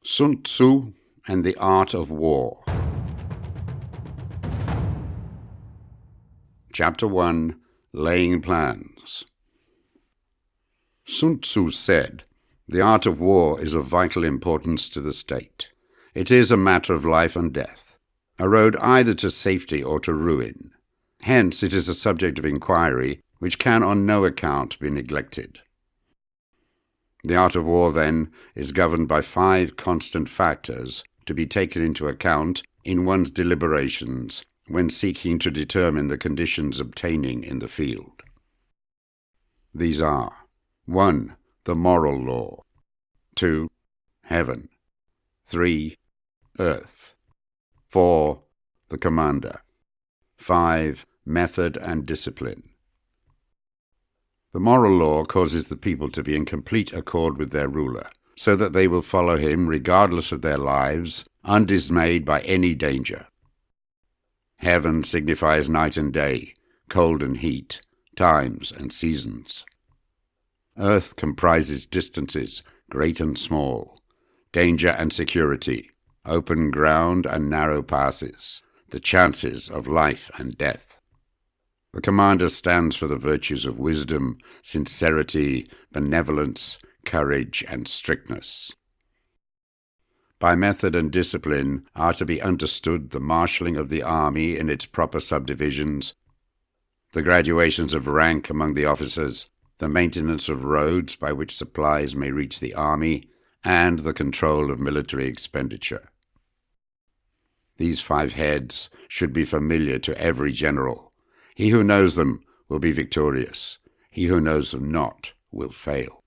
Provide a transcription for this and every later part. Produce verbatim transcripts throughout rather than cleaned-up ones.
Sun Tzu and the Art of War. Chapter one. Laying Plans. Sun Tzu said, "The art of war is of vital importance to the state. It is a matter of life and death, a road either to safety or to ruin. Hence it is a subject of inquiry which can on no account be neglected." The art of war, then, is governed by five constant factors to be taken into account in one's deliberations when seeking to determine the conditions obtaining in the field. These are: one. The moral law. two. Heaven. three. Earth. four. The commander. five. Method and discipline. The moral law causes the people to be in complete accord with their ruler, so that they will follow him regardless of their lives, undismayed by any danger. Heaven signifies night and day, cold and heat, times and seasons. Earth comprises distances, great and small, danger and security, open ground and narrow passes, the chances of life and death. The commander stands for the virtues of wisdom, sincerity, benevolence, courage, and strictness. By method and discipline are to be understood the marshalling of the army in its proper subdivisions, the graduations of rank among the officers, the maintenance of roads by which supplies may reach the army, and the control of military expenditure. These five heads should be familiar to every general. He who knows them will be victorious. He who knows them not will fail.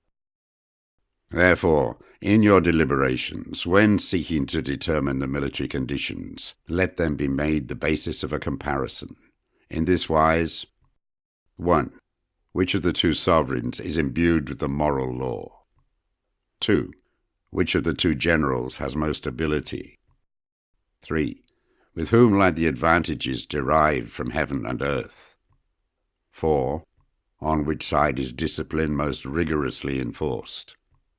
Therefore, in your deliberations, when seeking to determine the military conditions, let them be made the basis of a comparison. In this wise: one. Which of the two sovereigns is imbued with the moral law? two. Which of the two generals has most ability? three. With whom lie the advantages derived from heaven and earth? four. On which side is discipline most rigorously enforced?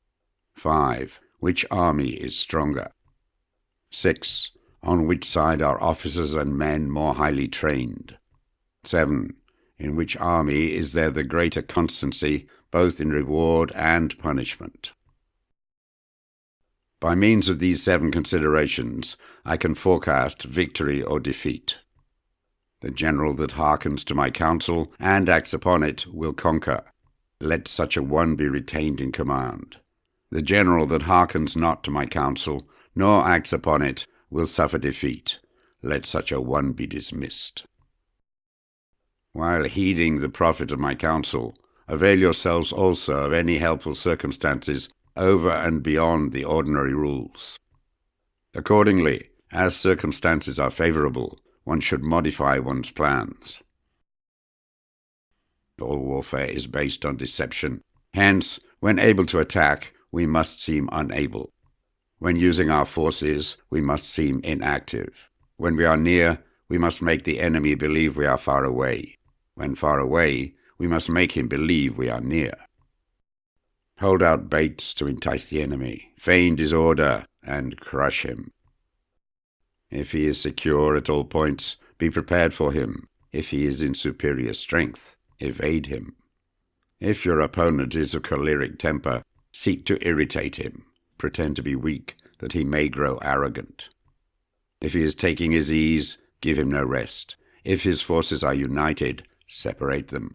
five. Which army is stronger? six. On which side are officers and men more highly trained? seven. In which army is there the greater constancy, both in reward and punishment? By means of these seven considerations, I can forecast victory or defeat. The general that hearkens to my counsel and acts upon it will conquer. Let such a one be retained in command. The general that hearkens not to my counsel, nor acts upon it, will suffer defeat. Let such a one be dismissed. While heeding the profit of my counsel, avail yourselves also of any helpful circumstances over and beyond the ordinary rules. Accordingly, as circumstances are favorable, one should modify one's plans. All warfare is based on deception. Hence, when able to attack, we must seem unable. When using our forces, we must seem inactive. When we are near, we must make the enemy believe we are far away. When far away, we must make him believe we are near. Hold out baits to entice the enemy, feign disorder, and crush him. If he is secure at all points, be prepared for him. If he is in superior strength, evade him. If your opponent is of choleric temper, seek to irritate him. Pretend to be weak, that he may grow arrogant. If he is taking his ease, give him no rest. If his forces are united, separate them.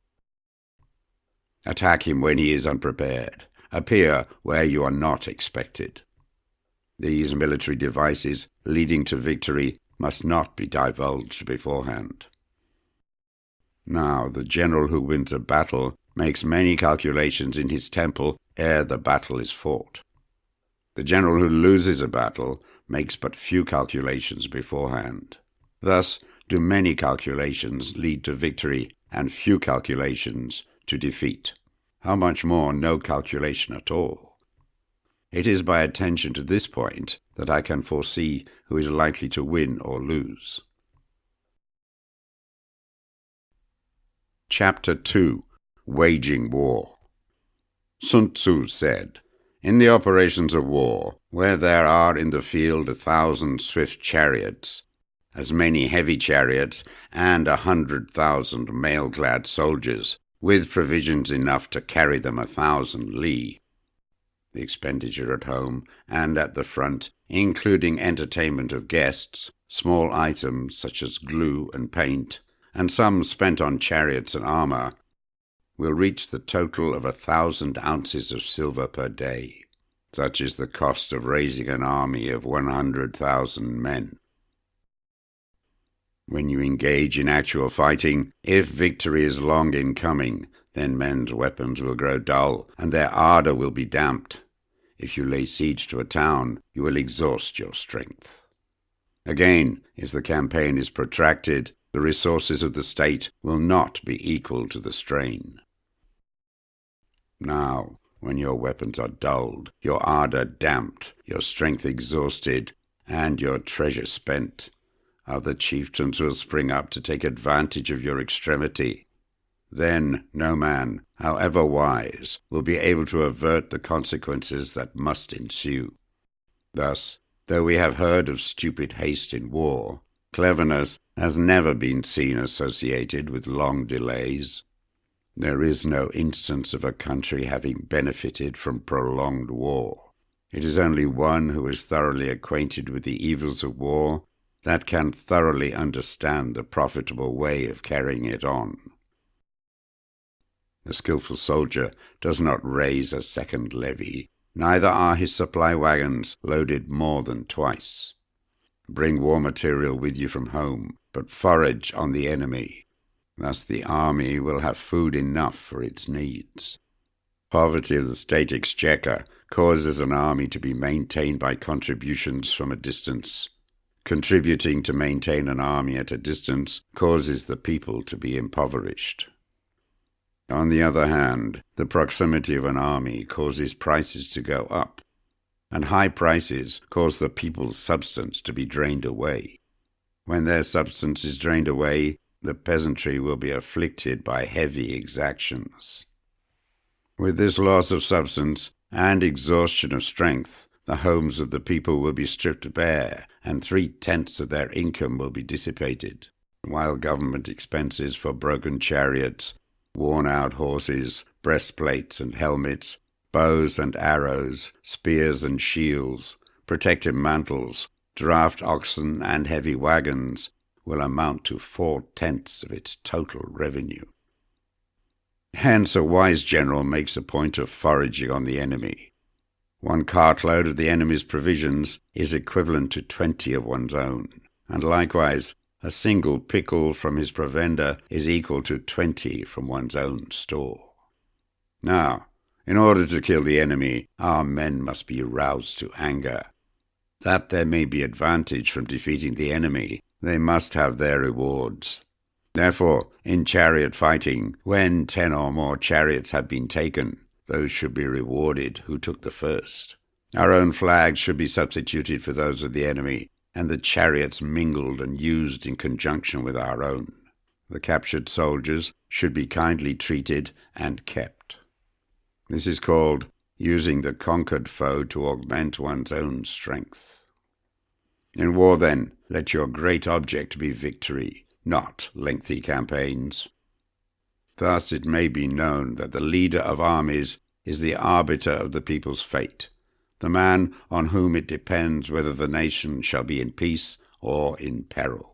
Attack him when he is unprepared. Appear where you are not expected. These military devices leading to victory must not be divulged beforehand. Now, the general who wins a battle makes many calculations in his temple ere the battle is fought. The general who loses a battle makes but few calculations beforehand. Thus do many calculations lead to victory and few calculations to defeat. How much more no calculation at all? It is by attention to this point that I can foresee who is likely to win or lose. Chapter two. Waging War. Sun Tzu said, In the operations of war, where there are in the field a thousand swift chariots, as many heavy chariots, and a hundred thousand mail-clad soldiers, with provisions enough to carry them a thousand li. The expenditure at home and at the front, including entertainment of guests, small items such as glue and paint, and some spent on chariots and armour, will reach the total of a thousand ounces of silver per day. Such is the cost of raising an army of one hundred thousand men. When you engage in actual fighting, if victory is long in coming, then men's weapons will grow dull, and their ardour will be damped. If you lay siege to a town, you will exhaust your strength. Again, if the campaign is protracted, the resources of the state will not be equal to the strain. Now, when your weapons are dulled, your ardour damped, your strength exhausted, and your treasure spent, other chieftains will spring up to take advantage of your extremity. Then no man, however wise, will be able to avert the consequences that must ensue. Thus, though we have heard of stupid haste in war, cleverness has never been seen associated with long delays. There is no instance of a country having benefited from prolonged war. It is only one who is thoroughly acquainted with the evils of war that can thoroughly understand the profitable way of carrying it on. The skilful soldier does not raise a second levy, neither are his supply wagons loaded more than twice. Bring war material with you from home, but forage on the enemy. Thus the army will have food enough for its needs. Poverty of the state exchequer causes an army to be maintained by contributions from a distance. Contributing to maintain an army at a distance causes the people to be impoverished. On the other hand, the proximity of an army causes prices to go up, and high prices cause the people's substance to be drained away. When their substance is drained away, the peasantry will be afflicted by heavy exactions. With this loss of substance and exhaustion of strength, the homes of the people will be stripped bare, and three-tenths of their income will be dissipated, while government expenses for broken chariots, worn-out horses, breastplates and helmets, bows and arrows, spears and shields, protective mantles, draft oxen and heavy wagons will amount to four-tenths of its total revenue. Hence a wise general makes a point of foraging on the enemy. One cartload of the enemy's provisions is equivalent to twenty of one's own, and likewise a single pickle from his provender is equal to twenty from one's own store. Now, in order to kill the enemy, our men must be roused to anger. That there may be advantage from defeating the enemy, they must have their rewards. Therefore, in chariot fighting, when ten or more chariots have been taken, those should be rewarded who took the first. Our own flags should be substituted for those of the enemy, and the chariots mingled and used in conjunction with our own. The captured soldiers should be kindly treated and kept. This is called using the conquered foe to augment one's own strength. In war, then, let your great object be victory, not lengthy campaigns. Thus it may be known that the leader of armies is the arbiter of the people's fate, the man on whom it depends whether the nation shall be in peace or in peril.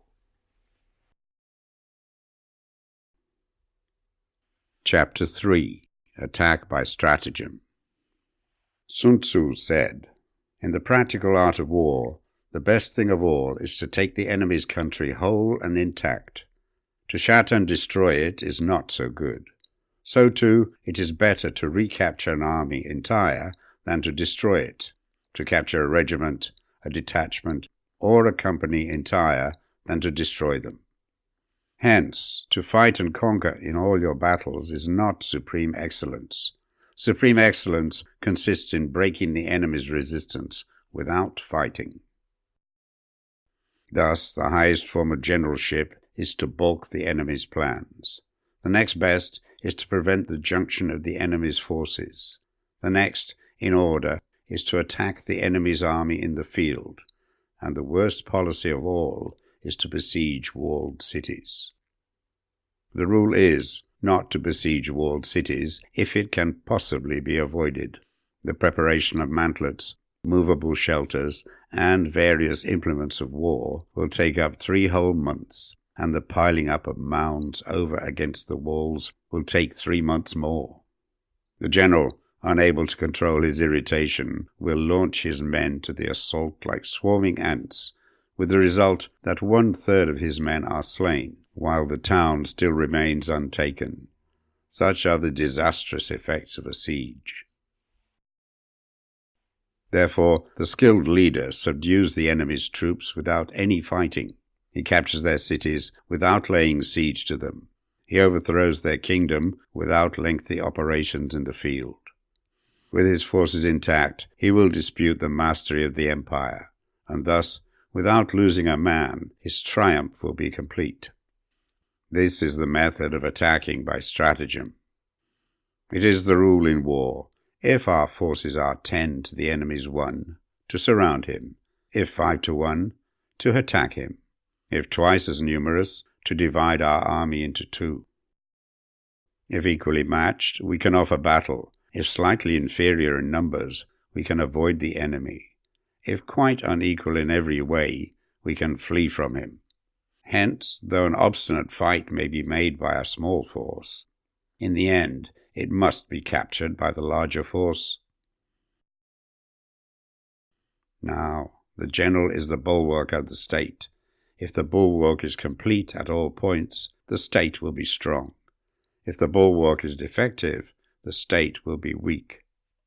Chapter three. Attack by Stratagem. Sun Tzu said, "In the practical art of war, the best thing of all is to take the enemy's country whole and intact. To shatter and destroy it is not so good. So, too, it is better to recapture an army entire than to destroy it, to capture a regiment, a detachment, or a company entire than to destroy them. Hence, to fight and conquer in all your battles is not supreme excellence. Supreme excellence consists in breaking the enemy's resistance without fighting." Thus, the highest form of generalship is to balk the enemy's plans. The next best is to prevent the junction of the enemy's forces. The next in order is to attack the enemy's army in the field, and the worst policy of all is to besiege walled cities. The rule is not to besiege walled cities if it can possibly be avoided. The preparation of mantlets, movable shelters, and various implements of war will take up three whole months, and the piling up of mounds over against the walls will take three months more. The general, unable to control his irritation, will launch his men to the assault like swarming ants, with the result that one-third of his men are slain, while the town still remains untaken. Such are the disastrous effects of a siege. Therefore, the skilled leader subdues the enemy's troops without any fighting. He captures their cities without laying siege to them. He overthrows their kingdom without lengthy operations in the field. With his forces intact, he will dispute the mastery of the empire, and thus, without losing a man, his triumph will be complete. This is the method of attacking by stratagem. It is the rule in war, if our forces are ten to the enemy's one, to surround him; if five to one, to attack him; if twice as numerous, to divide our army into two. If equally matched, we can offer battle; if slightly inferior in numbers, we can avoid the enemy; if quite unequal in every way, we can flee from him. Hence, though an obstinate fight may be made by a small force, in the end it must be captured by the larger force. Now, the general is the bulwark of the state. If the bulwark is complete at all points, the state will be strong. If the bulwark is defective, the state will be weak.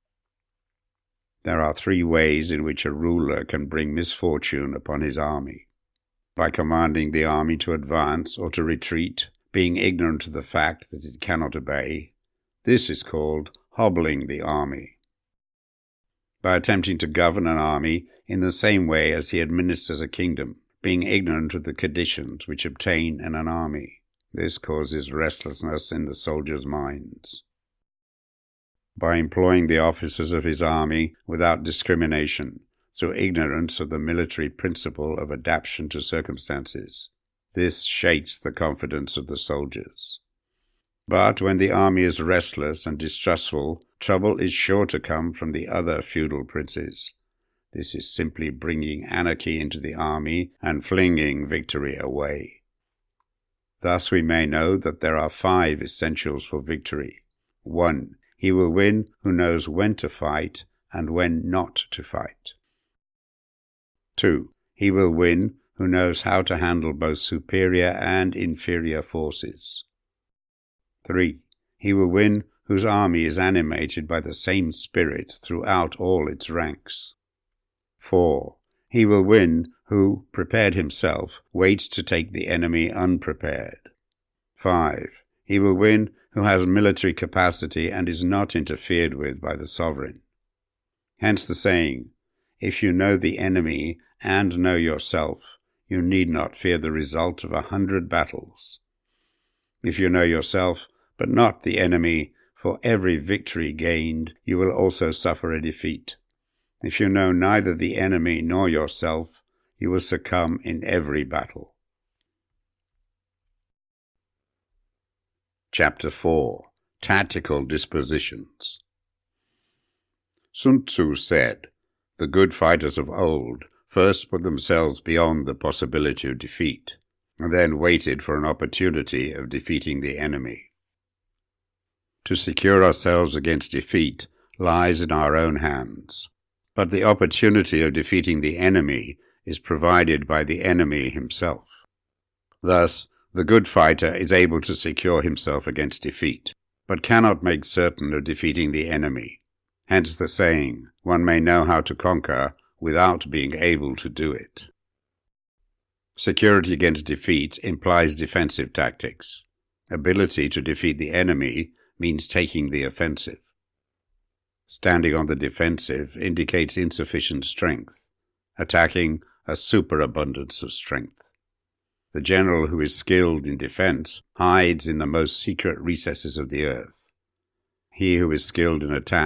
There are three ways in which a ruler can bring misfortune upon his army: by commanding the army to advance or to retreat, being ignorant of the fact that it cannot obey. This is called hobbling the army. By attempting to govern an army in the same way as he administers a kingdom, being ignorant of the conditions which obtain in an army. This causes restlessness in the soldiers' minds. By employing the officers of his army without discrimination, through ignorance of the military principle of adaptation to circumstances. This shakes the confidence of the soldiers. But when the army is restless and distrustful, trouble is sure to come from the other feudal princes. This is simply bringing anarchy into the army and flinging victory away. Thus we may know that there are five essentials for victory. One, he will win who knows when to fight and when not to fight. Two, he will win who knows how to handle both superior and inferior forces. Three, he will win whose army is animated by the same spirit throughout all its ranks. Four, he will win who, prepared himself, waits to take the enemy unprepared. Five, he will win who has military capacity and is not interfered with by the sovereign. Hence the saying, if you know the enemy and know yourself, you need not fear the result of a hundred battles. If you know yourself, but not the enemy, for every victory gained, you will also suffer a defeat. If you know neither the enemy nor yourself, you will succumb in every battle. Chapter four. Tactical Dispositions. Sun Tzu said, "The good fighters of old first put themselves beyond the possibility of defeat, and then waited for an opportunity of defeating the enemy." To secure ourselves against defeat lies in our own hands, but the opportunity of defeating the enemy is provided by the enemy himself. Thus, the good fighter is able to secure himself against defeat, but cannot make certain of defeating the enemy. Hence the saying, one may know how to conquer without being able to do it. Security against defeat implies defensive tactics. Ability to defeat the enemy means taking the offensive. Standing on the defensive indicates insufficient strength, attacking a superabundance of strength. The general who is skilled in defense hides in the most secret recesses of the earth. He who is skilled in attack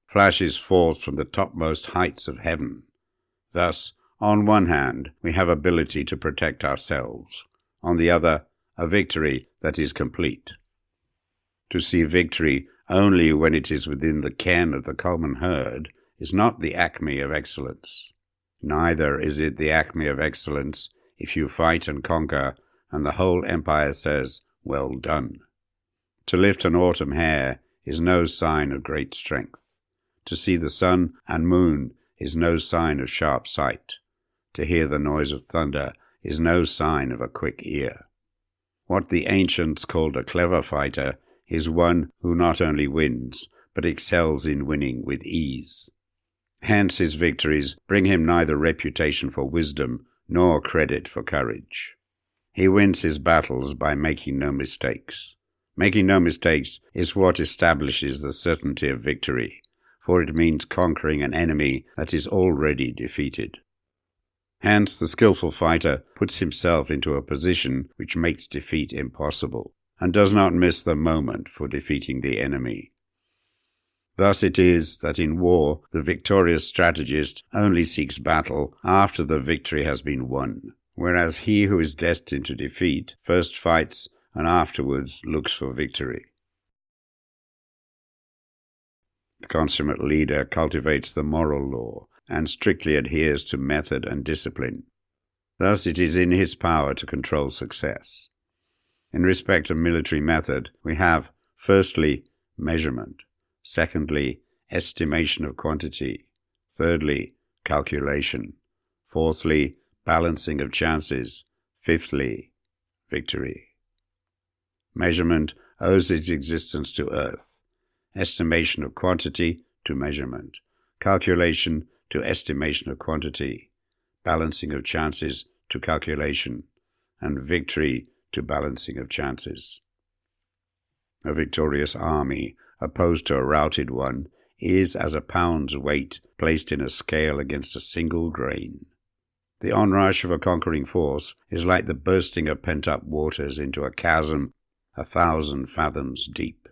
flashes forth from the topmost heights of heaven. Thus, on one hand, we have ability to protect ourselves. On the other, a victory that is complete. To see victory only when it is within the ken of the common herd is not the acme of excellence. Neither is it the acme of excellence if you fight and conquer, and the whole empire says, "Well done." To lift an autumn hare is no sign of great strength. To see the sun and moon is no sign of sharp sight. To hear the noise of thunder is no sign of a quick ear. What the ancients called a clever fighter is one who not only wins, but excels in winning with ease. Hence his victories bring him neither reputation for wisdom nor credit for courage. He wins his battles by making no mistakes. Making no mistakes is what establishes the certainty of victory, for it means conquering an enemy that is already defeated. Hence the skillful fighter puts himself into a position which makes defeat impossible, and does not miss the moment for defeating the enemy. Thus it is that in war the victorious strategist only seeks battle after the victory has been won, whereas he who is destined to defeat first fights and afterwards looks for victory. The consummate leader cultivates the moral law and strictly adheres to method and discipline. Thus it is in his power to control success. In respect of military method, we have, firstly, measurement, secondly, estimation of quantity, thirdly, calculation, fourthly, balancing of chances, fifthly, victory. Measurement owes its existence to earth, estimation of quantity to measurement, calculation to estimation of quantity, balancing of chances to calculation, and victory to balancing of chances. A victorious army, opposed to a routed one, is as a pound's weight placed in a scale against a single grain. The onrush of a conquering force is like the bursting of pent-up waters into a chasm a thousand fathoms deep.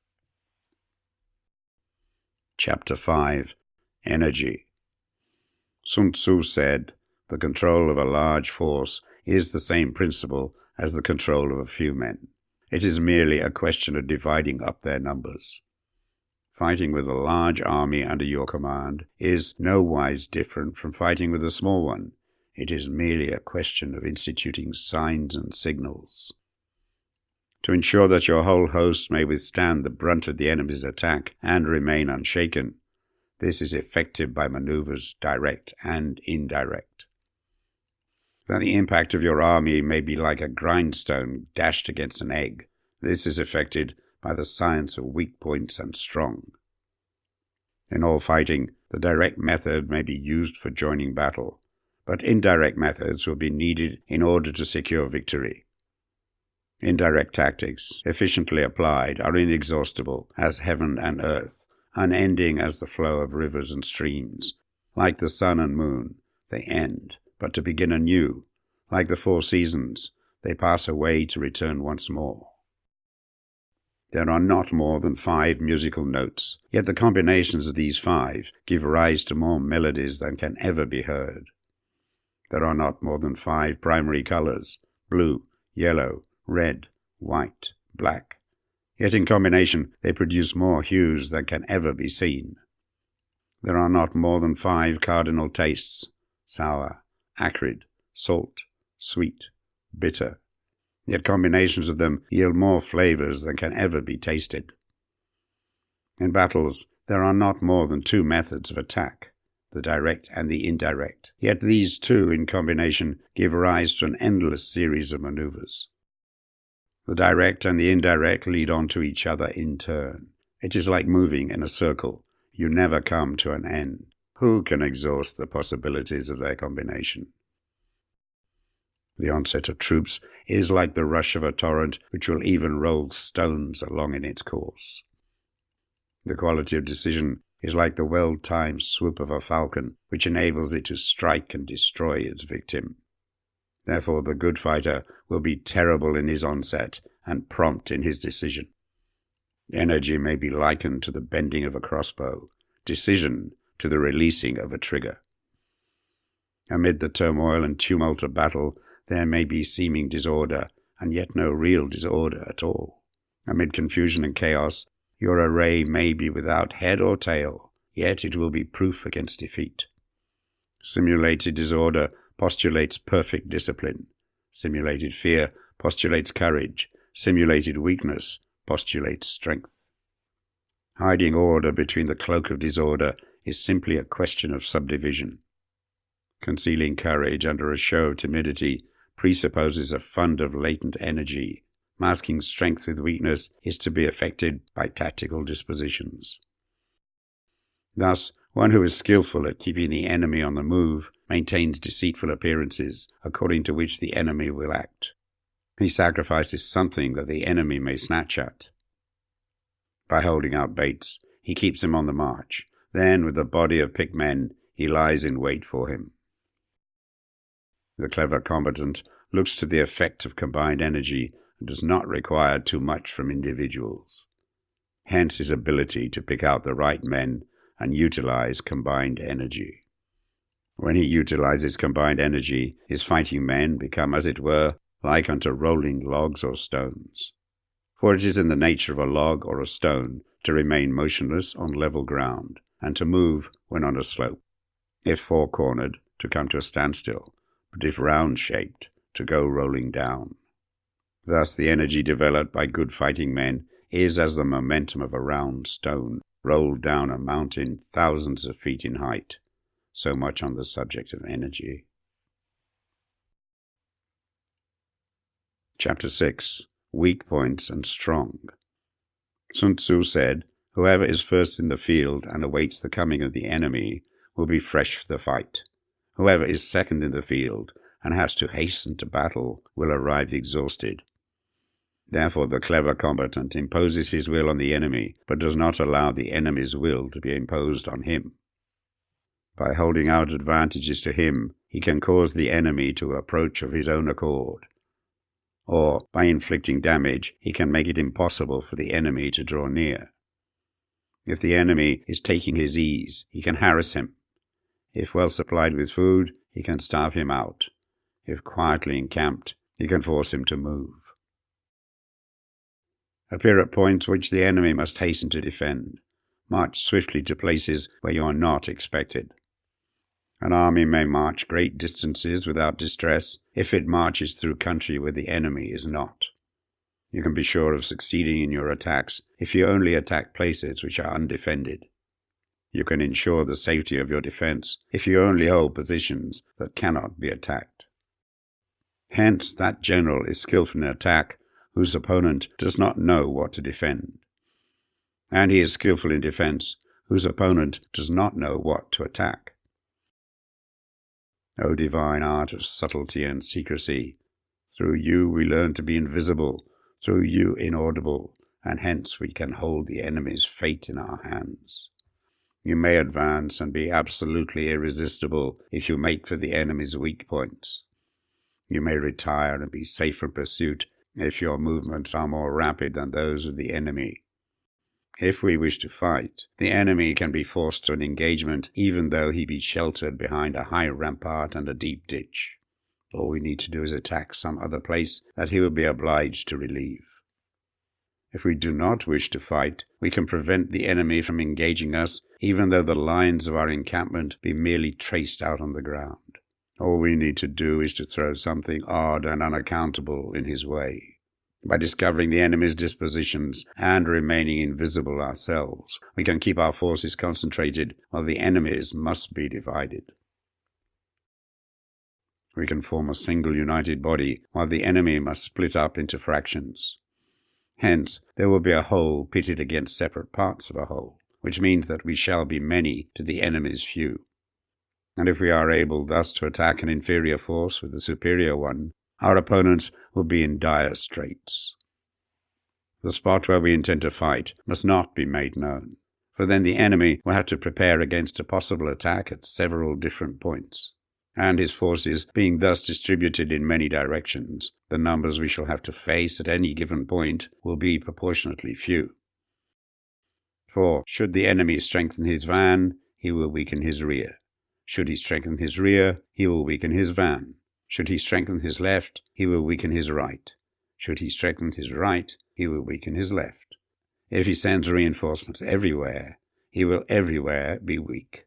Chapter five. Energy. Sun Tzu said, "The control of a large force is the same principle as the control of a few men. It is merely a question of dividing up their numbers." Fighting with a large army under your command is no wise different from fighting with a small one. It is merely a question of instituting signs and signals. To ensure that your whole host may withstand the brunt of the enemy's attack and remain unshaken, this is effected by maneuvers direct and indirect. That the impact of your army may be like a grindstone dashed against an egg, this is effected by the science of weak points and strong. In all fighting, the direct method may be used for joining battle, but indirect methods will be needed in order to secure victory. Indirect tactics, efficiently applied, are inexhaustible as heaven and earth, unending as the flow of rivers and streams. Like the sun and moon, they end, but to begin anew. Like the four seasons, they pass away to return once more. There are not more than five musical notes, yet the combinations of these five give rise to more melodies than can ever be heard. There are not more than five primary colors, blue, yellow, red, white, black. Yet in combination they produce more hues than can ever be seen. There are not more than five cardinal tastes, sour, acrid, salt, sweet, bitter. Yet combinations of them yield more flavors than can ever be tasted. In battles there are not more than two methods of attack, the direct and the indirect. Yet these two in combination give rise to an endless series of maneuvers. The direct and the indirect lead on to each other in turn. It is like moving in a circle. You never come to an end. Who can exhaust the possibilities of their combination? The onset of troops is like the rush of a torrent which will even roll stones along in its course. The quality of decision is like the well-timed swoop of a falcon which enables it to strike and destroy its victim. Therefore the good fighter will be terrible in his onset and prompt in his decision. Energy may be likened to the bending of a crossbow. decision to the releasing of a trigger. Amid the turmoil and tumult of battle, there may be seeming disorder, and yet no real disorder at all. Amid confusion and chaos, your array may be without head or tail, yet it will be proof against defeat. Simulated disorder postulates perfect discipline. Simulated fear postulates courage. Simulated weakness postulates strength. Hiding order between the cloak of disorder is simply a question of subdivision. Concealing courage under a show of timidity presupposes a fund of latent energy. Masking strength with weakness is to be effected by tactical dispositions. Thus, one who is skillful at keeping the enemy on the move maintains deceitful appearances according to which the enemy will act. He sacrifices something that the enemy may snatch at. By holding out baits, he keeps him on the march. Then, with a body of picked men, he lies in wait for him. The clever combatant looks to the effect of combined energy and does not require too much from individuals. Hence his ability to pick out the right men and utilize combined energy. When he utilizes combined energy, his fighting men become, as it were, like unto rolling logs or stones. For it is in the nature of a log or a stone to remain motionless on level ground, and to move when on a slope. If four-cornered, to come to a standstill, but if round-shaped, to go rolling down. Thus the energy developed by good fighting men is as the momentum of a round stone rolled down a mountain thousands of feet in height. So much on the subject of energy. Chapter six. Weak Points and Strong. Sun Tzu said, "Whoever is first in the field and awaits the coming of the enemy will be fresh for the fight. Whoever is second in the field and has to hasten to battle will arrive exhausted." Therefore the clever combatant imposes his will on the enemy, but does not allow the enemy's will to be imposed on him. By holding out advantages to him, he can cause the enemy to approach of his own accord. Or, by inflicting damage, he can make it impossible for the enemy to draw near. If the enemy is taking his ease, he can harass him. If well supplied with food, he can starve him out. If quietly encamped, he can force him to move. Appear at points which the enemy must hasten to defend. March swiftly to places where you are not expected. An army may march great distances without distress if it marches through country where the enemy is not. You can be sure of succeeding in your attacks if you only attack places which are undefended. You can ensure the safety of your defense if you only hold positions that cannot be attacked. Hence, that general is skillful in attack whose opponent does not know what to defend. And he is skillful in defense whose opponent does not know what to attack. O divine art of subtlety and secrecy, through you we learn to be invisible, through you inaudible, and hence we can hold the enemy's fate in our hands. You may advance and be absolutely irresistible if you make for the enemy's weak points. You may retire and be safe from pursuit if your movements are more rapid than those of the enemy. If we wish to fight, the enemy can be forced to an engagement even though he be sheltered behind a high rampart and a deep ditch. All we need to do is attack some other place that he will be obliged to relieve. If we do not wish to fight, we can prevent the enemy from engaging us even though the lines of our encampment be merely traced out on the ground. All we need to do is to throw something odd and unaccountable in his way. By discovering the enemy's dispositions and remaining invisible ourselves, we can keep our forces concentrated while the enemy's must be divided. We can form a single united body while the enemy must split up into fractions. Hence, there will be a whole pitted against separate parts of a whole, which means that we shall be many to the enemy's few. And if we are able thus to attack an inferior force with a superior one, our opponents will be in dire straits. The spot where we intend to fight must not be made known, for then the enemy will have to prepare against a possible attack at several different points, and his forces being thus distributed in many directions, the numbers we shall have to face at any given point will be proportionately few. For should the enemy strengthen his van, he will weaken his rear. Should he strengthen his rear, he will weaken his van. Should he strengthen his left, he will weaken his right. Should he strengthen his right, he will weaken his left. If he sends reinforcements everywhere, he will everywhere be weak.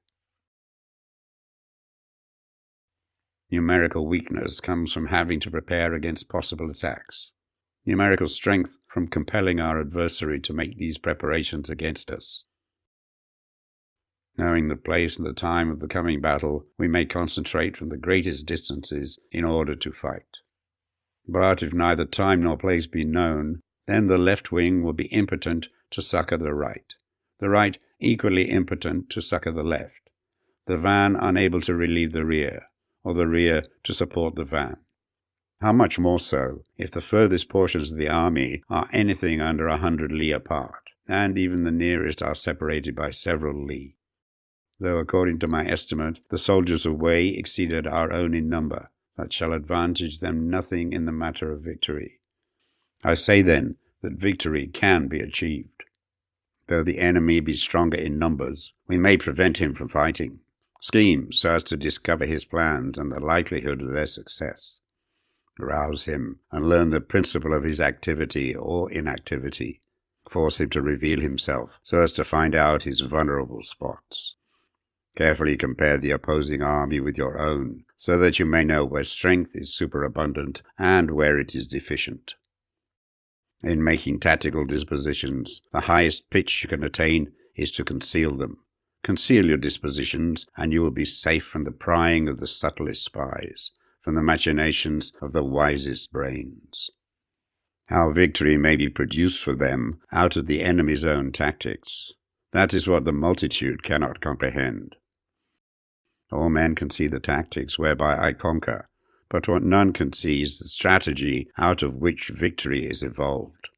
Numerical weakness comes from having to prepare against possible attacks. Numerical strength from compelling our adversary to make these preparations against us. Knowing the place and the time of the coming battle, we may concentrate from the greatest distances in order to fight. But if neither time nor place be known, then the left wing will be impotent to succor the right, the right equally impotent to succor the left, the van unable to relieve the rear, or the rear to support the van. How much more so if the furthest portions of the army are anything under a hundred li apart, and even the nearest are separated by several li. Though according to my estimate the soldiers of Wei exceeded our own in number, that shall advantage them nothing in the matter of victory. I say then that victory can be achieved. Though the enemy be stronger in numbers, we may prevent him from fighting. Scheme so as to discover his plans and the likelihood of their success. Rouse him and learn the principle of his activity or inactivity. Force him to reveal himself so as to find out his vulnerable spots. Carefully compare the opposing army with your own, so that you may know where strength is superabundant and where it is deficient. In making tactical dispositions, the highest pitch you can attain is to conceal them. Conceal your dispositions, and you will be safe from the prying of the subtlest spies, from the machinations of the wisest brains. How victory may be produced for them out of the enemy's own tactics, that is what the multitude cannot comprehend. All men can see the tactics whereby I conquer, but what none can see is the strategy out of which victory is evolved.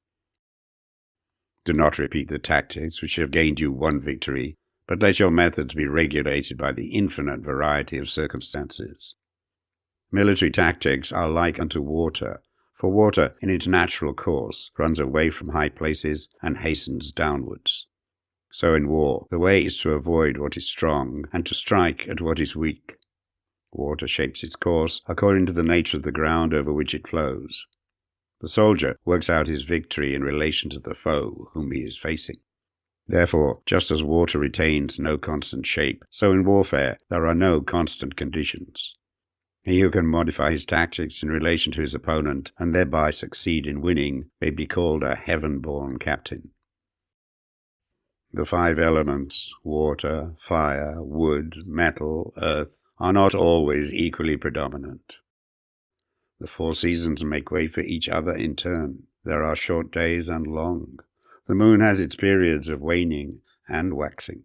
Do not repeat the tactics which have gained you one victory, but let your methods be regulated by the infinite variety of circumstances. Military tactics are like unto water, for water in its natural course runs away from high places and hastens downwards. So in war, the way is to avoid what is strong and to strike at what is weak. Water shapes its course according to the nature of the ground over which it flows. The soldier works out his victory in relation to the foe whom he is facing. Therefore, just as water retains no constant shape, so in warfare there are no constant conditions. He who can modify his tactics in relation to his opponent and thereby succeed in winning may be called a heaven-born captain. The five elements, water, fire, wood, metal, earth, are not always equally predominant. The four seasons make way for each other in turn. There are short days and long. The moon has its periods of waning and waxing.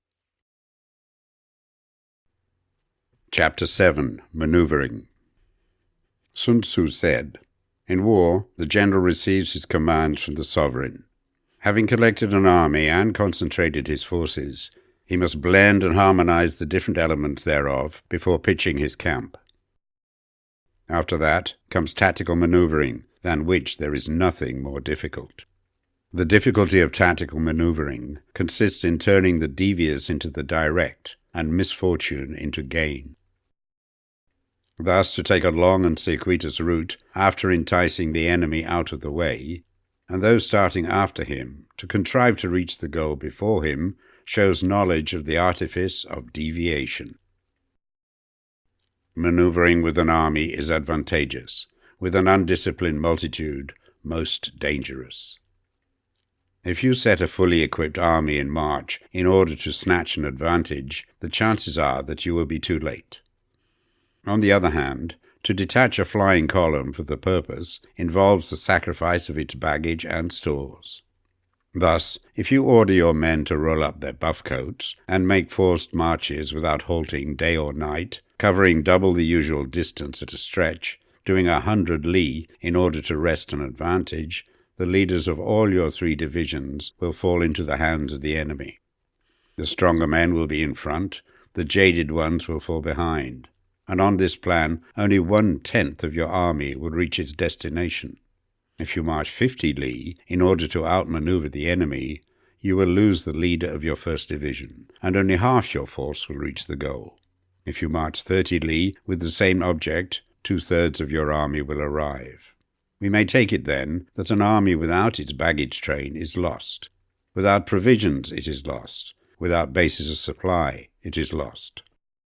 Chapter seven. Maneuvering. Sun Tzu said, "In war, the general receives his commands from the sovereign. Having collected an army and concentrated his forces, he must blend and harmonize the different elements thereof before pitching his camp. After that comes tactical maneuvering, than which there is nothing more difficult. The difficulty of tactical maneuvering consists in turning the devious into the direct, and misfortune into gain. Thus, to take a long and circuitous route after enticing the enemy out of the way, and those starting after him, to contrive to reach the goal before him, shows knowledge of the artifice of deviation. Maneuvering with an army is advantageous, with an undisciplined multitude most dangerous. If you set a fully equipped army in march in order to snatch an advantage, the chances are that you will be too late. On the other hand, to detach a flying column for the purpose involves the sacrifice of its baggage and stores. Thus, if you order your men to roll up their buff coats and make forced marches without halting day or night, covering double the usual distance at a stretch, doing a hundred li in order to wrest an advantage, the leaders of all your three divisions will fall into the hands of the enemy. The stronger men will be in front, the jaded ones will fall behind, and on this plan only one-tenth of your army will reach its destination. If you march fifty li in order to outmaneuver the enemy, you will lose the leader of your first division, and only half your force will reach the goal. If you march thirty li with the same object, two-thirds of your army will arrive. We may take it, then, that an army without its baggage train is lost. Without provisions it is lost. Without bases of supply it is lost.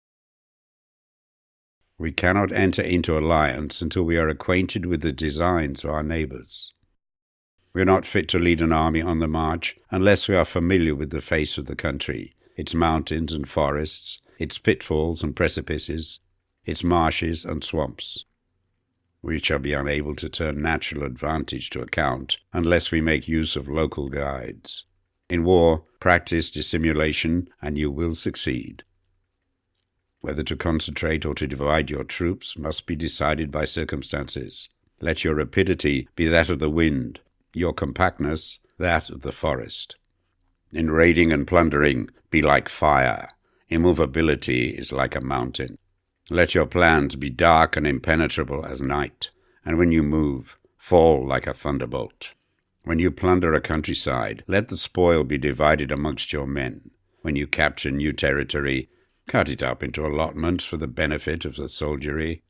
We cannot enter into alliance until we are acquainted with the designs of our neighbours. We are not fit to lead an army on the march unless we are familiar with the face of the country, its mountains and forests, its pitfalls and precipices, its marshes and swamps. We shall be unable to turn natural advantage to account unless we make use of local guides. In war, practice dissimulation, and you will succeed. Whether to concentrate or to divide your troops must be decided by circumstances. Let your rapidity be that of the wind, your compactness that of the forest. In raiding and plundering, be like fire. Immovability is like a mountain. Let your plans be dark and impenetrable as night, and when you move, fall like a thunderbolt. When you plunder a countryside, let the spoil be divided amongst your men. When you capture new territory, cut it up into allotments for the benefit of the soldiery.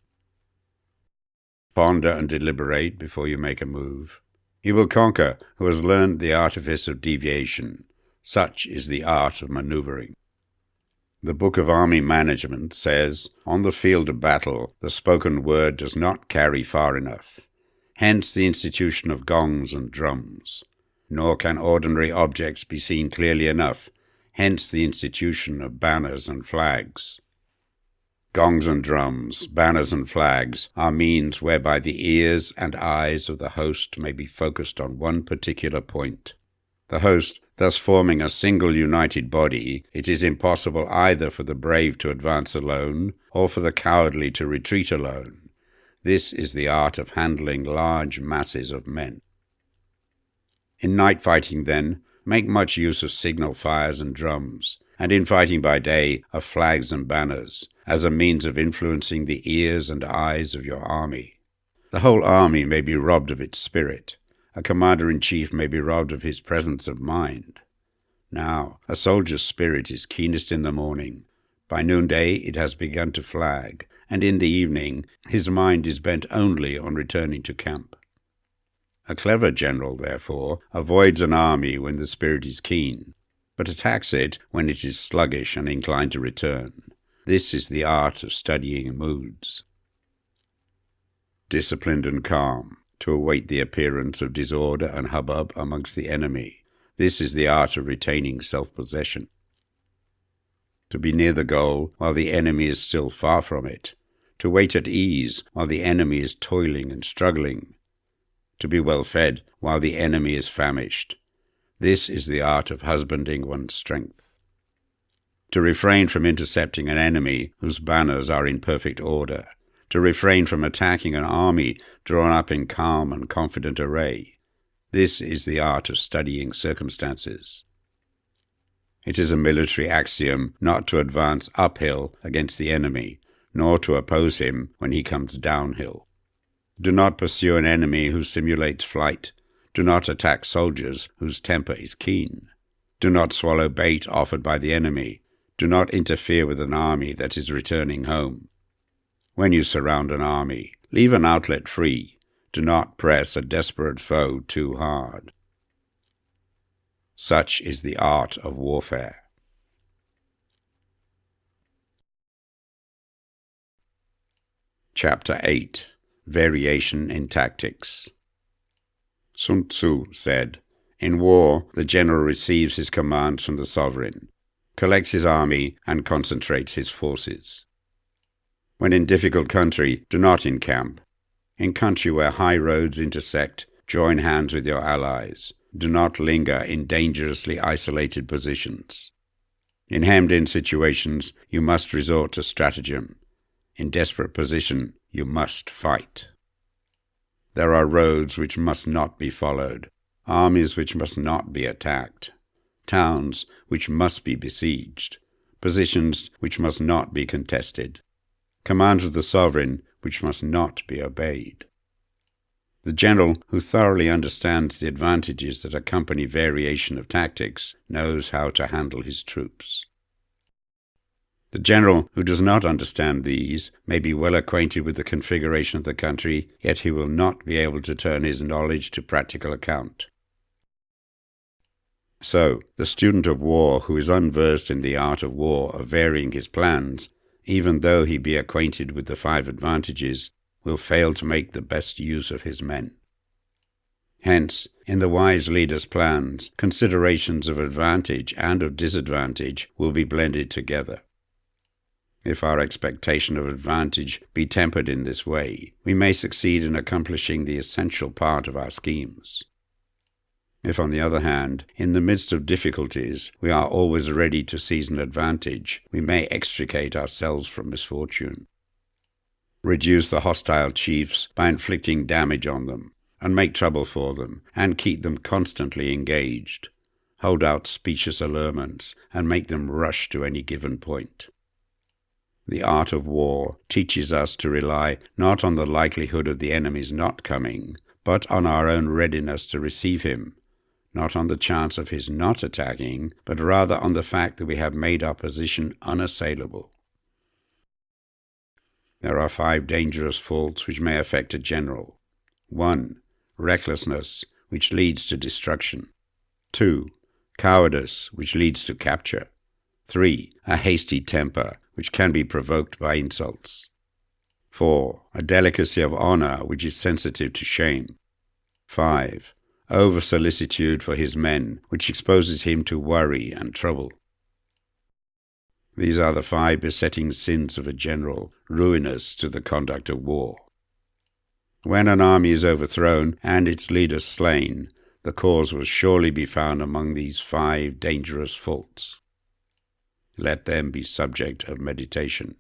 Ponder and deliberate before you make a move. He will conquer who has learned the artifice of deviation. Such is the art of maneuvering. The Book of Army Management says, on the field of battle, the spoken word does not carry far enough. Hence the institution of gongs and drums. Nor can ordinary objects be seen clearly enough. Hence the institution of banners and flags. Gongs and drums, banners and flags, are means whereby the ears and eyes of the host may be focused on one particular point. The host, thus forming a single united body, it is impossible either for the brave to advance alone, or for the cowardly to retreat alone. This is the art of handling large masses of men. In night fighting, then, make much use of signal fires and drums, and in fighting by day of flags and banners, as a means of influencing the ears and eyes of your army. The whole army may be robbed of its spirit. A commander-in-chief may be robbed of his presence of mind. Now, a soldier's spirit is keenest in the morning. By noonday it has begun to flag, and in the evening his mind is bent only on returning to camp. A clever general, therefore, avoids an army when the spirit is keen, but attacks it when it is sluggish and inclined to return. This is the art of studying moods. Disciplined and calm, to await the appearance of disorder and hubbub amongst the enemy. This is the art of retaining self-possession. To be near the goal while the enemy is still far from it. To wait at ease while the enemy is toiling and struggling. To be well fed while the enemy is famished. This is the art of husbanding one's strength. To refrain from intercepting an enemy whose banners are in perfect order. To refrain from attacking an army drawn up in calm and confident array. This is the art of studying circumstances. It is a military axiom not to advance uphill against the enemy, nor to oppose him when he comes downhill. Do not pursue an enemy who simulates flight. Do not attack soldiers whose temper is keen. Do not swallow bait offered by the enemy. Do not interfere with an army that is returning home. When you surround an army, leave an outlet free. Do not press a desperate foe too hard. Such is the art of warfare. Chapter eight. Variation in Tactics. Sun Tzu said, in war, the general receives his commands from the sovereign, collects his army, and concentrates his forces. When in difficult country, do not encamp. In country where high roads intersect, join hands with your allies. Do not linger in dangerously isolated positions. In hemmed-in situations, you must resort to stratagem. In desperate position, you must fight. There are roads which must not be followed, armies which must not be attacked, towns which must be besieged, positions which must not be contested, commands of the sovereign which must not be obeyed. The general who thoroughly understands the advantages that accompany variation of tactics knows how to handle his troops. The general who does not understand these may be well acquainted with the configuration of the country, yet he will not be able to turn his knowledge to practical account. So, the student of war who is unversed in the art of war of varying his plans, even though he be acquainted with the five advantages, will fail to make the best use of his men. Hence, in the wise leader's plans, considerations of advantage and of disadvantage will be blended together. If our expectation of advantage be tempered in this way, we may succeed in accomplishing the essential part of our schemes. If, on the other hand, in the midst of difficulties, we are always ready to seize an advantage, we may extricate ourselves from misfortune. Reduce the hostile chiefs by inflicting damage on them, and make trouble for them, and keep them constantly engaged. Hold out specious allurements, and make them rush to any given point. The art of war teaches us to rely not on the likelihood of the enemy's not coming, but on our own readiness to receive him, not on the chance of his not attacking, but rather on the fact that we have made our position unassailable. There are five dangerous faults which may affect a general. One, recklessness, which leads to destruction. Two, cowardice, which leads to capture. Three, a hasty temper, which can be provoked by insults. Four, a delicacy of honor, which is sensitive to shame. Five, over-solicitude for his men, which exposes him to worry and trouble. These are the five besetting sins of a general, ruinous to the conduct of war. When an army is overthrown and its leader slain, the cause will surely be found among these five dangerous faults. Let them be subject of meditation.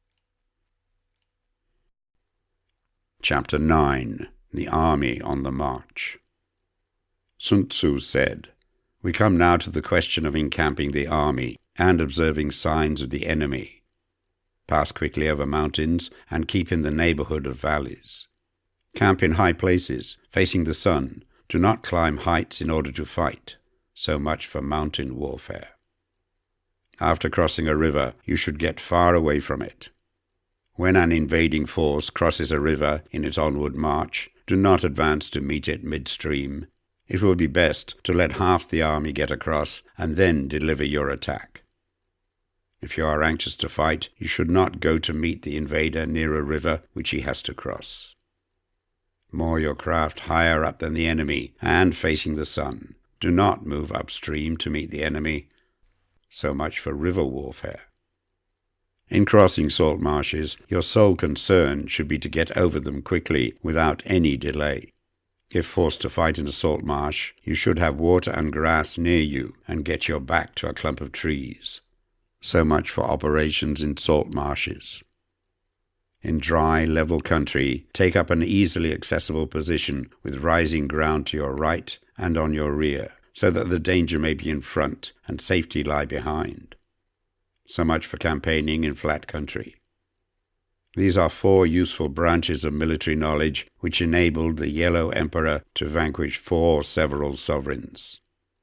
Chapter nine. The Army on the March. Sun Tzu said, "We come now to the question of encamping the army and observing signs of the enemy. Pass quickly over mountains and keep in the neighborhood of valleys. Camp in high places, facing the sun. Do not climb heights in order to fight. So much for mountain warfare. After crossing a river, you should get far away from it. When an invading force crosses a river in its onward march, do not advance to meet it midstream. It will be best to let half the army get across and then deliver your attack. If you are anxious to fight, you should not go to meet the invader near a river which he has to cross. Moor your craft higher up than the enemy and facing the sun. Do not move upstream to meet the enemy. So much for river warfare. In crossing salt marshes, your sole concern should be to get over them quickly without any delay. If forced to fight in a salt marsh, you should have water and grass near you and get your back to a clump of trees. So much for operations in salt marshes. In dry, level country, take up an easily accessible position with rising ground to your right and on your rear, so that the danger may be in front and safety lie behind. So much for campaigning in flat country. These are four useful branches of military knowledge which enabled the Yellow Emperor to vanquish four several sovereigns.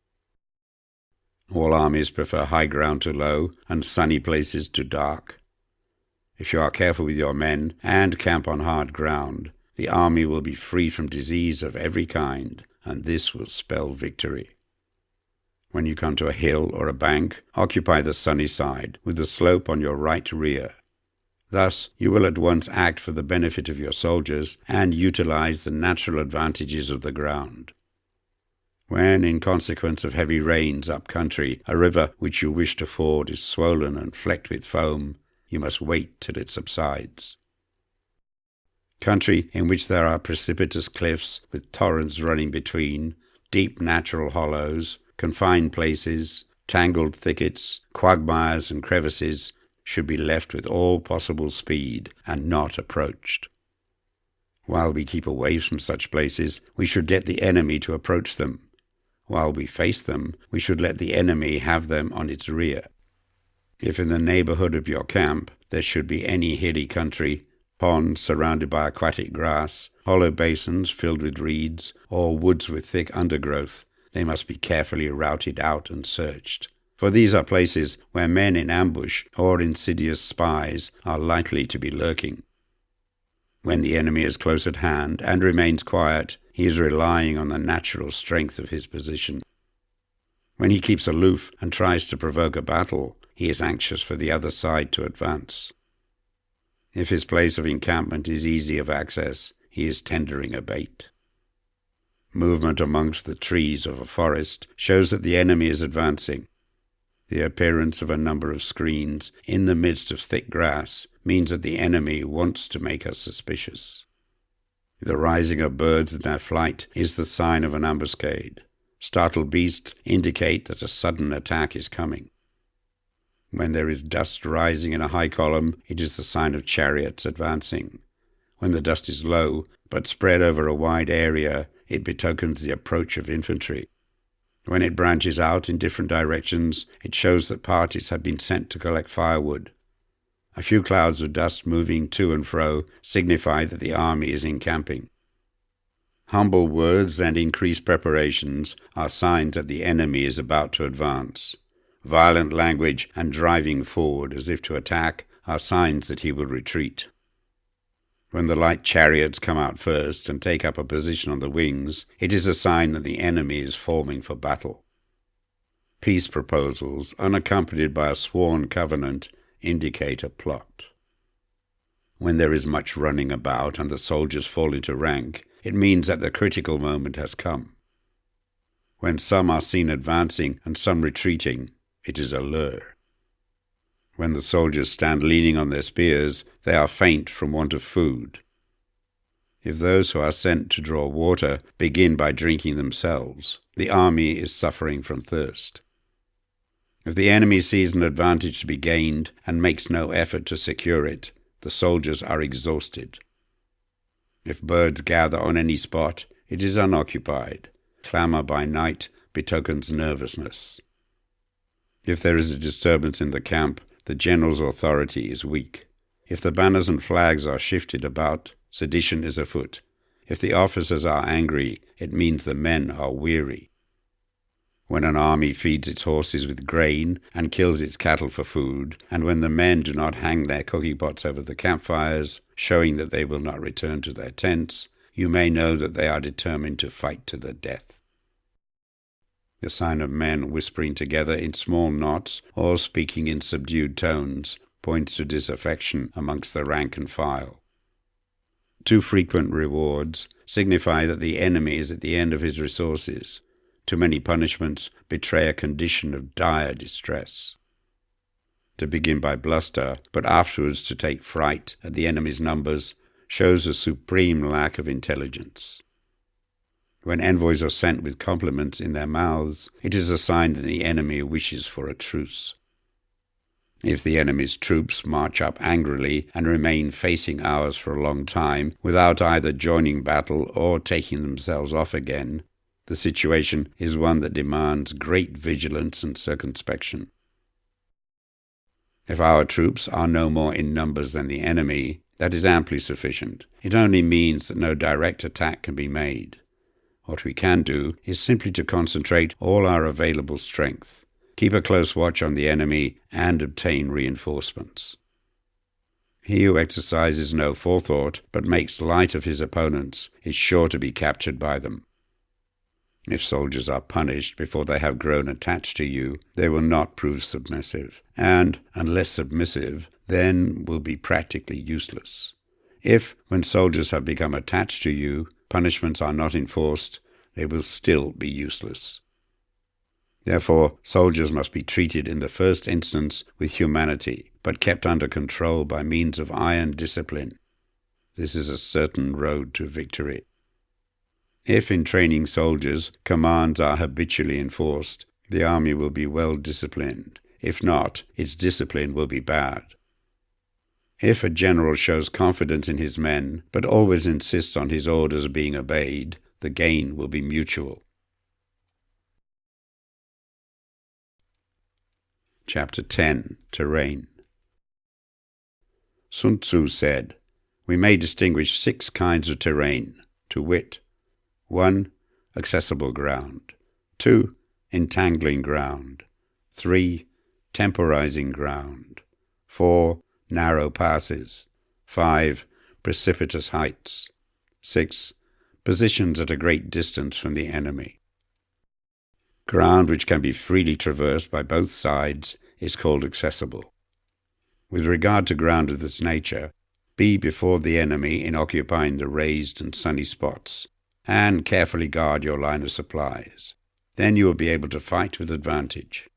All armies prefer high ground to low and sunny places to dark. If you are careful with your men and camp on hard ground, the army will be free from disease of every kind, and this will spell victory. When you come to a hill or a bank, occupy the sunny side, with the slope on your right rear. Thus, you will at once act for the benefit of your soldiers and utilize the natural advantages of the ground. When, in consequence of heavy rains up country, a river which you wish to ford is swollen and flecked with foam, you must wait till it subsides. Country in which there are precipitous cliffs with torrents running between, deep natural hollows, confined places, tangled thickets, quagmires and crevices, should be left with all possible speed and not approached. While we keep away from such places, we should get the enemy to approach them. While we face them, we should let the enemy have them on its rear. If in the neighborhood of your camp there should be any hilly country, Ponds surrounded by aquatic grass, hollow basins filled with reeds, or woods with thick undergrowth, they must be carefully routed out and searched. For these are places where men in ambush or insidious spies are likely to be lurking. When the enemy is close at hand and remains quiet, he is relying on the natural strength of his position. When he keeps aloof and tries to provoke a battle, he is anxious for the other side to advance. If his place of encampment is easy of access, he is tendering a bait. Movement amongst the trees of a forest shows that the enemy is advancing. The appearance of a number of screens in the midst of thick grass means that the enemy wants to make us suspicious. The rising of birds in their flight is the sign of an ambuscade. Startled beasts indicate that a sudden attack is coming. When there is dust rising in a high column, it is the sign of chariots advancing. When the dust is low, but spread over a wide area, it betokens the approach of infantry. When it branches out in different directions, it shows that parties have been sent to collect firewood. A few clouds of dust moving to and fro signify that the army is encamping. Humble words and increased preparations are signs that the enemy is about to advance. Violent language and driving forward as if to attack are signs that he will retreat. When the light chariots come out first and take up a position on the wings, it is a sign that the enemy is forming for battle. Peace proposals, unaccompanied by a sworn covenant, indicate a plot. When there is much running about and the soldiers fall into rank, it means that the critical moment has come. When some are seen advancing and some retreating, it is a lure. When the soldiers stand leaning on their spears, they are faint from want of food. If those who are sent to draw water begin by drinking themselves, the army is suffering from thirst. If the enemy sees an advantage to be gained and makes no effort to secure it, the soldiers are exhausted. If birds gather on any spot, it is unoccupied. Clamour by night betokens nervousness. If there is a disturbance in the camp, the general's authority is weak. If the banners and flags are shifted about, sedition is afoot. If the officers are angry, it means the men are weary. When an army feeds its horses with grain and kills its cattle for food, and when the men do not hang their cooking pots over the campfires, showing that they will not return to their tents, you may know that they are determined to fight to the death. The sign of men whispering together in small knots or speaking in subdued tones points to disaffection amongst the rank and file. Too frequent rewards signify that the enemy is at the end of his resources. Too many punishments betray a condition of dire distress. To begin by bluster, but afterwards to take fright at the enemy's numbers, shows a supreme lack of intelligence. When envoys are sent with compliments in their mouths, it is a sign that the enemy wishes for a truce. If the enemy's troops march up angrily and remain facing ours for a long time without either joining battle or taking themselves off again, the situation is one that demands great vigilance and circumspection. If our troops are no more in numbers than the enemy, that is amply sufficient. It only means that no direct attack can be made. What we can do is simply to concentrate all our available strength, keep a close watch on the enemy, and obtain reinforcements. He who exercises no forethought but makes light of his opponents is sure to be captured by them. If soldiers are punished before they have grown attached to you, they will not prove submissive, and, unless submissive, then will be practically useless. If, when soldiers have become attached to you, punishments are not enforced, they will still be useless. Therefore, soldiers must be treated in the first instance with humanity, but kept under control by means of iron discipline. This is a certain road to victory. If in training soldiers commands are habitually enforced, the army will be well disciplined. If not, its discipline will be bad. If a general shows confidence in his men, but always insists on his orders being obeyed, the gain will be mutual. Chapter ten. Terrain. Sun Tzu said, we may distinguish six kinds of terrain, to wit, one. Accessible ground, two. Entangling ground, three. Temporizing ground, four. Narrow passes, five. Precipitous heights, six. Positions at a great distance from the enemy. Ground which can be freely traversed by both sides is called accessible. With regard to ground of this nature, be before the enemy in occupying the raised and sunny spots, and carefully guard your line of supplies. Then you will be able to fight with advantage.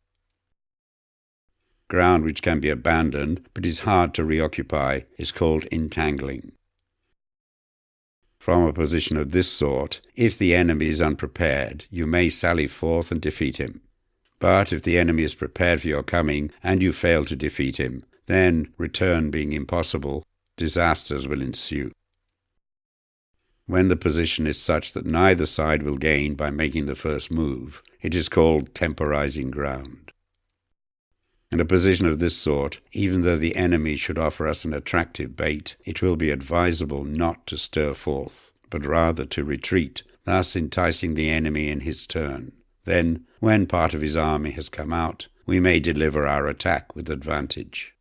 Ground which can be abandoned but is hard to reoccupy is called entangling. From a position of this sort, if the enemy is unprepared, you may sally forth and defeat him. But if the enemy is prepared for your coming, and you fail to defeat him, then, return being impossible, disasters will ensue. When the position is such that neither side will gain by making the first move, it is called temporizing ground. In a position of this sort, even though the enemy should offer us an attractive bait, it will be advisable not to stir forth, but rather to retreat, thus enticing the enemy in his turn. Then, when part of his army has come out, we may deliver our attack with advantage.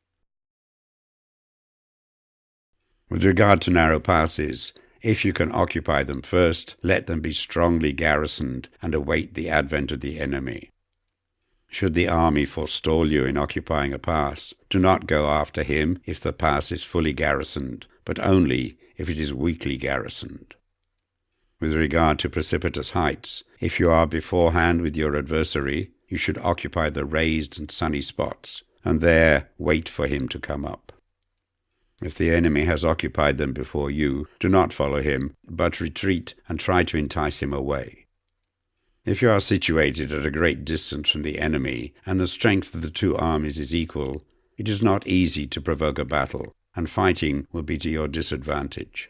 With regard to narrow passes, if you can occupy them first, let them be strongly garrisoned and await the advent of the enemy. Should the army forestall you in occupying a pass, do not go after him if the pass is fully garrisoned, but only if it is weakly garrisoned. With regard to precipitous heights, if you are beforehand with your adversary, you should occupy the raised and sunny spots, and there wait for him to come up. If the enemy has occupied them before you, do not follow him, but retreat and try to entice him away. If you are situated at a great distance from the enemy, and the strength of the two armies is equal, it is not easy to provoke a battle, and fighting will be to your disadvantage.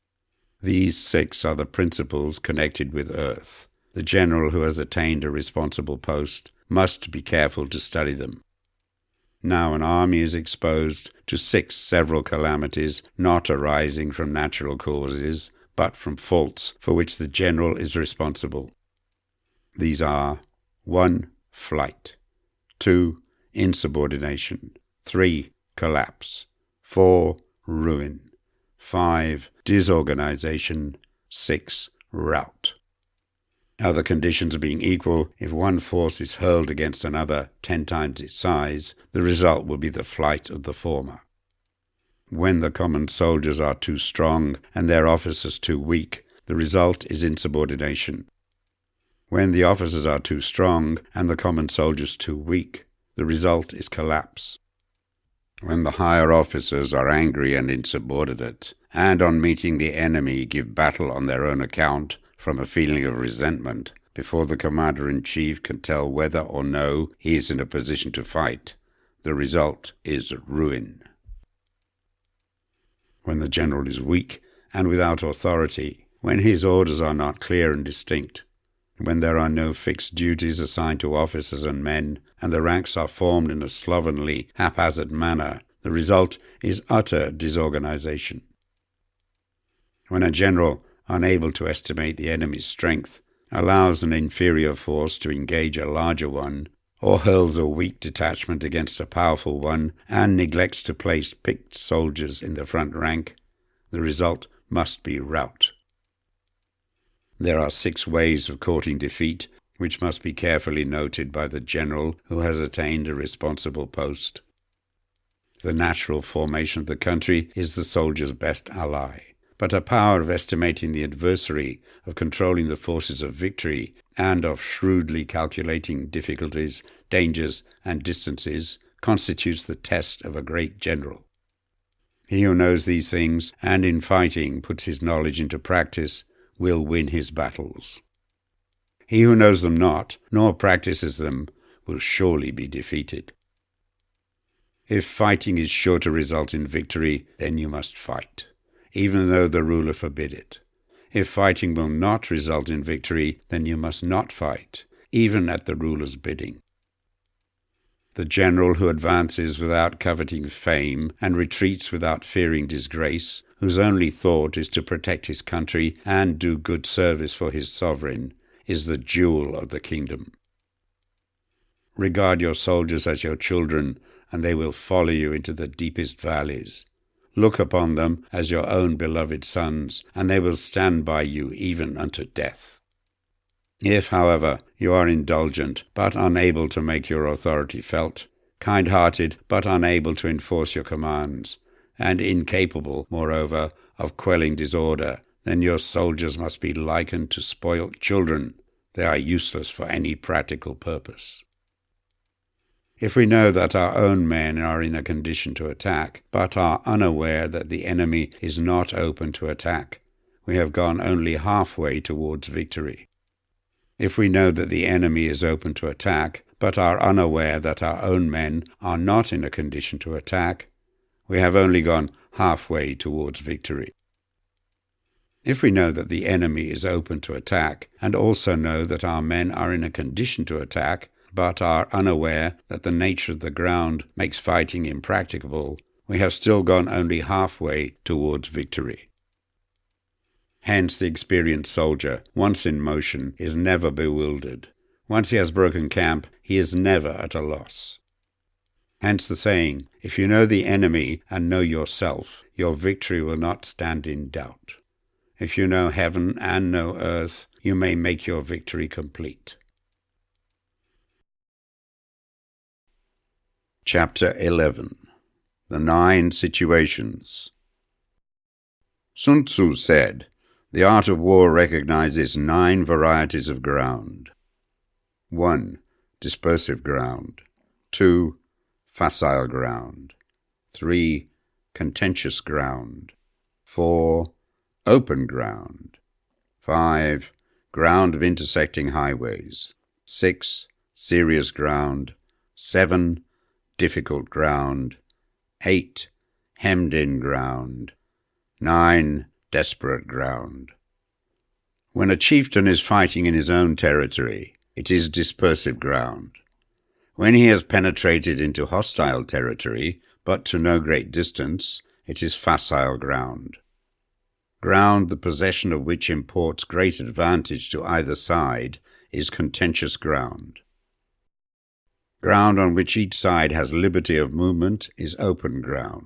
These six are the principles connected with earth. The general who has attained a responsible post must be careful to study them. Now an army is exposed to six several calamities not arising from natural causes, but from faults for which the general is responsible. These are one. Flight, two. Insubordination, three. Collapse, four. Ruin, five. Disorganization, six. Rout. Other conditions being equal, if one force is hurled against another ten times its size, the result will be the flight of the former. When the common soldiers are too strong and their officers too weak, the result is insubordination. When the officers are too strong and the common soldiers too weak, the result is collapse. When the higher officers are angry and insubordinate, and on meeting the enemy give battle on their own account, from a feeling of resentment, before the commander-in-chief can tell whether or no he is in a position to fight, the result is ruin. When the general is weak and without authority, when his orders are not clear and distinct, when there are no fixed duties assigned to officers and men, and the ranks are formed in a slovenly, haphazard manner, the result is utter disorganization. When a general, unable to estimate the enemy's strength, allows an inferior force to engage a larger one, or hurls a weak detachment against a powerful one, and neglects to place picked soldiers in the front rank, the result must be rout. There are six ways of courting defeat, which must be carefully noted by the general who has attained a responsible post. The natural formation of the country is the soldier's best ally, but a power of estimating the adversary, of controlling the forces of victory, and of shrewdly calculating difficulties, dangers, and distances constitutes the test of a great general. He who knows these things, and in fighting puts his knowledge into practice, will win his battles. He who knows them not, nor practices them, will surely be defeated. If fighting is sure to result in victory, then you must fight, even though the ruler forbid it. If fighting will not result in victory, then you must not fight, even at the ruler's bidding. the general who advances without coveting fame and retreats without fearing disgrace, whose only thought is to protect his country and do good service for his sovereign, is the jewel of the kingdom. Regard your soldiers as your children, and they will follow you into the deepest valleys. Look upon them as your own beloved sons, and they will stand by you even unto death. If, however, you are indulgent, but unable to make your authority felt, kind-hearted, but unable to enforce your commands, and incapable, moreover, of quelling disorder, then your soldiers must be likened to spoilt children. They are useless for any practical purpose. If we know that our own men are in a condition to attack, but are unaware that the enemy is not open to attack, we have gone only halfway towards victory. If we know that the enemy is open to attack, but are unaware that our own men are not in a condition to attack, we have only gone halfway towards victory. If we know that the enemy is open to attack, and also know that our men are in a condition to attack, but are unaware that the nature of the ground makes fighting impracticable, we have still gone only halfway towards victory. Hence the experienced soldier, once in motion, is never bewildered. Once he has broken camp, he is never at a loss. Hence the saying, if you know the enemy and know yourself, your victory will not stand in doubt. If you know heaven and know earth, you may make your victory complete. Chapter eleven. The Nine Situations. Sun Tzu said, "The art of war recognizes nine varieties of ground. one. Dispersive ground. two. Facile ground. three. Contentious ground. four. Open ground. five. Ground of intersecting highways. six. Serious ground. seven. Difficult ground. eight. Hemmed-in ground. nine. Desperate ground. When a chieftain is fighting in his own territory, it is dispersive ground. When he has penetrated into hostile territory, but to no great distance, it is facile ground. Ground the possession of which imports great advantage to either side is contentious ground. Ground on which each side has liberty of movement is open ground.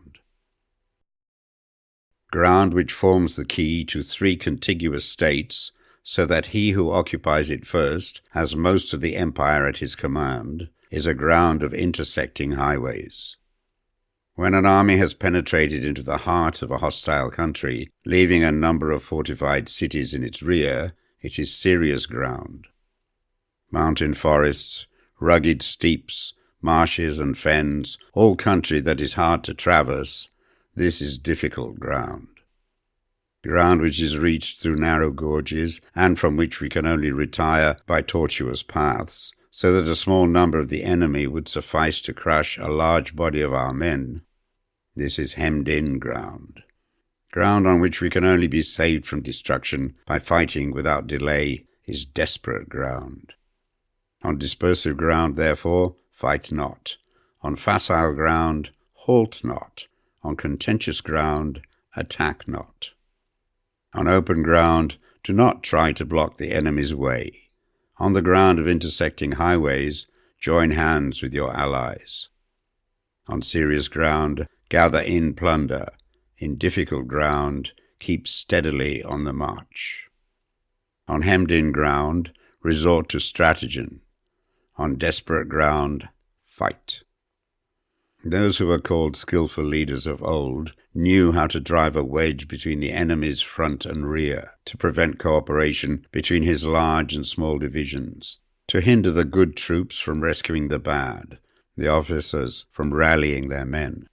Ground which forms the key to three contiguous states, so that he who occupies it first has most of the empire at his command, is a ground of intersecting highways. When an army has penetrated into the heart of a hostile country, leaving a number of fortified cities in its rear, it is serious ground. Mountain forests, rugged steeps, marshes and fens, all country that is hard to traverse, this is difficult ground. Ground which is reached through narrow gorges, and from which we can only retire by tortuous paths, so that a small number of the enemy would suffice to crush a large body of our men. This is hemmed-in ground. Ground on which we can only be saved from destruction by fighting without delay is desperate ground. On dispersive ground, therefore, fight not. On facile ground, halt not. On contentious ground, attack not. On open ground, do not try to block the enemy's way. On the ground of intersecting highways, join hands with your allies. On serious ground, gather in plunder. In difficult ground, keep steadily on the march. On hemmed-in ground, resort to stratagem. On desperate ground, fight. Those who were called skillful leaders of old knew how to drive a wedge between the enemy's front and rear, to prevent cooperation between his large and small divisions, to hinder the good troops from rescuing the bad, the officers from rallying their men.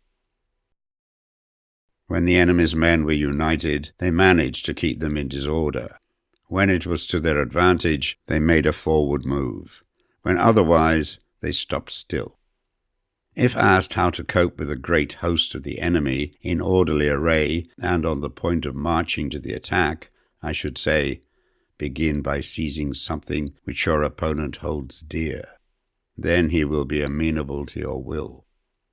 When the enemy's men were united, they managed to keep them in disorder. When it was to their advantage, they made a forward move. When otherwise, they stopped still. If asked how to cope with a great host of the enemy in orderly array and on the point of marching to the attack, I should say, begin by seizing something which your opponent holds dear. Then he will be amenable to your will.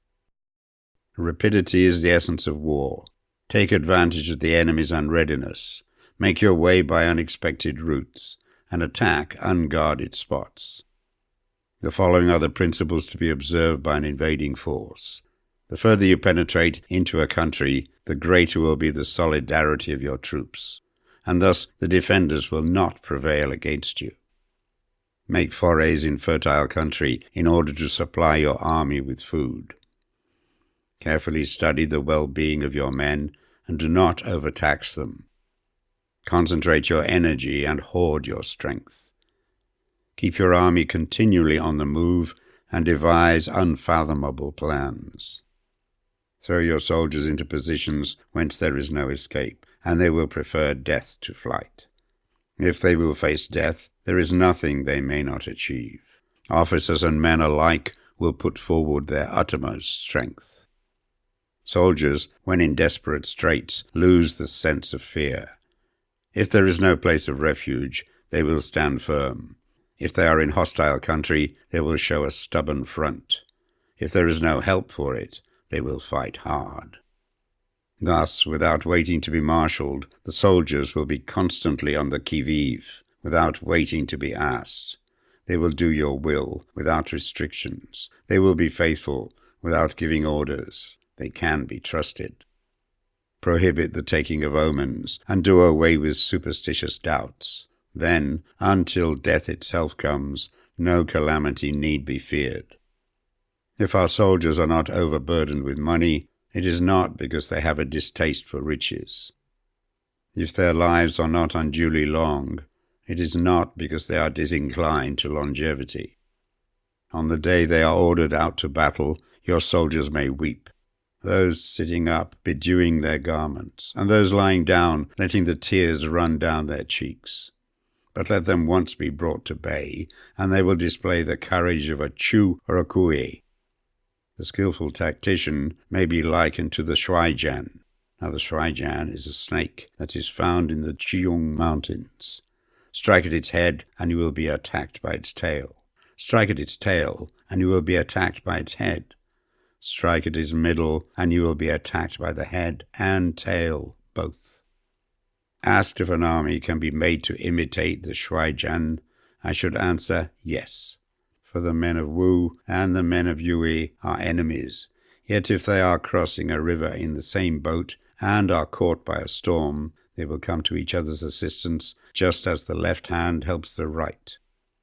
Rapidity is the essence of war. Take advantage of the enemy's unreadiness. Make your way by unexpected routes, and attack unguarded spots. The following are the principles to be observed by an invading force. The further you penetrate into a country, the greater will be the solidarity of your troops, and thus the defenders will not prevail against you. Make forays in fertile country in order to supply your army with food. Carefully study the well-being of your men, and do not overtax them. Concentrate your energy and hoard your strength. Keep your army continually on the move and devise unfathomable plans. Throw your soldiers into positions whence there is no escape, and they will prefer death to flight. If they will face death, there is nothing they may not achieve. Officers and men alike will put forward their uttermost strength. Soldiers, when in desperate straits, lose the sense of fear. If there is no place of refuge, they will stand firm. If they are in hostile country, they will show a stubborn front. If there is no help for it, they will fight hard. Thus, without waiting to be marshalled, the soldiers will be constantly on the qui-vive, without waiting to be asked. They will do your will without restrictions. They will be faithful without giving orders. They can be trusted. Prohibit the taking of omens, and do away with superstitious doubts. Then, until death itself comes, no calamity need be feared. If our soldiers are not overburdened with money, it is not because they have a distaste for riches. If their lives are not unduly long, it is not because they are disinclined to longevity. On the day they are ordered out to battle, your soldiers may weep, those sitting up bedewing their garments, and those lying down letting the tears run down their cheeks. But let them once be brought to bay, and they will display the courage of a Chu or a Kui. The skilful tactician may be likened to the Shuaijian. Now the Shuaijian is a snake that is found in the Jiong Mountains. Strike at its head, and you will be attacked by its tail. Strike at its tail, and you will be attacked by its head. Strike at its middle, and you will be attacked by the head and tail, both. Asked if an army can be made to imitate the Shuaijian, I should answer yes, for the men of Wu and the men of Yue are enemies. Yet if they are crossing a river in the same boat and are caught by a storm, they will come to each other's assistance, just as the left hand helps the right.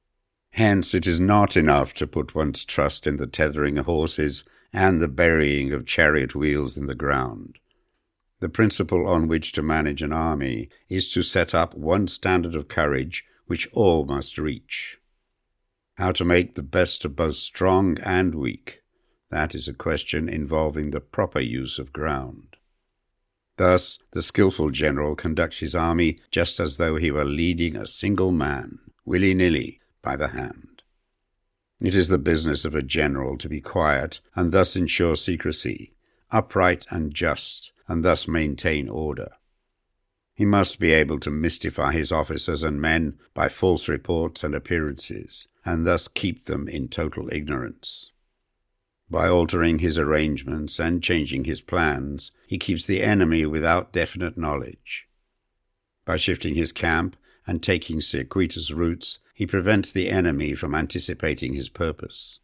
Hence it is not enough to put one's trust in the tethering of horses and the burying of chariot wheels in the ground. The principle on which to manage an army is to set up one standard of courage which all must reach. How to make the best of both strong and weak, that is a question involving the proper use of ground. Thus, the skilful general conducts his army just as though he were leading a single man, willy-nilly, by the hand. It is the business of a general to be quiet and thus ensure secrecy, upright and just, and thus maintain order. He must be able to mystify his officers and men by false reports and appearances, and thus keep them in total ignorance. By altering his arrangements and changing his plans, he keeps the enemy without definite knowledge. By shifting his camp and taking circuitous routes, he prevents the enemy from anticipating his purpose.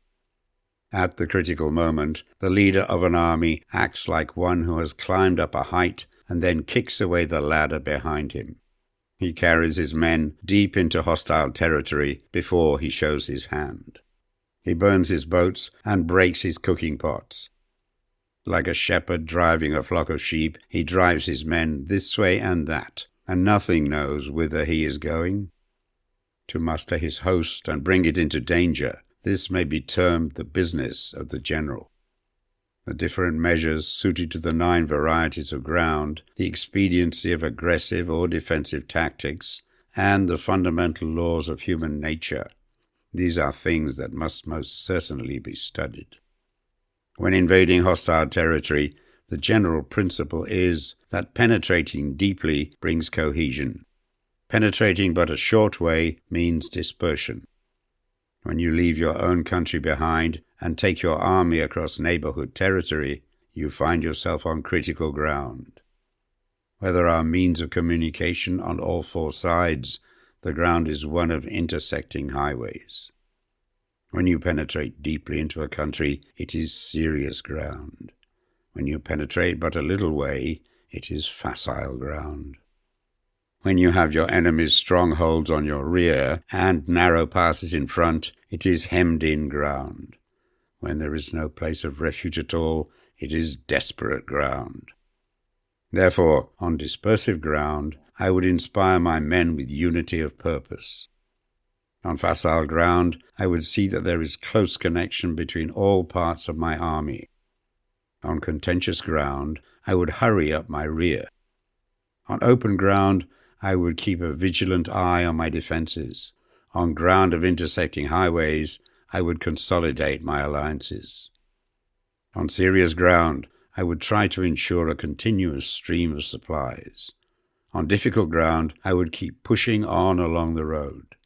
At the critical moment, the leader of an army acts like one who has climbed up a height and then kicks away the ladder behind him. He carries his men deep into hostile territory before he shows his hand. He burns his boats and breaks his cooking pots. Like a shepherd driving a flock of sheep, he drives his men this way and that, and nothing knows whither he is going. To muster his host and bring it into danger, this may be termed the business of the general. The different measures suited to the nine varieties of ground, the expediency of aggressive or defensive tactics, and the fundamental laws of human nature, these are things that must most certainly be studied. When invading hostile territory, the general principle is that penetrating deeply brings cohesion. Penetrating but a short way means dispersion. When you leave your own country behind and take your army across neighborhood territory, you find yourself on critical ground. Where there are means of communication on all four sides, the ground is one of intersecting highways. When you penetrate deeply into a country, it is serious ground. When you penetrate but a little way, it is facile ground. When you have your enemy's strongholds on your rear and narrow passes in front, it is hemmed-in ground. When there is no place of refuge at all, it is desperate ground. Therefore, on dispersive ground, I would inspire my men with unity of purpose. On facile ground, I would see that there is close connection between all parts of my army. On contentious ground, I would hurry up my rear. On open ground, I would keep a vigilant eye on my defences. On ground of intersecting highways, I would consolidate my alliances. On serious ground, I would try to ensure a continuous stream of supplies. On difficult ground, I would keep pushing on along the road.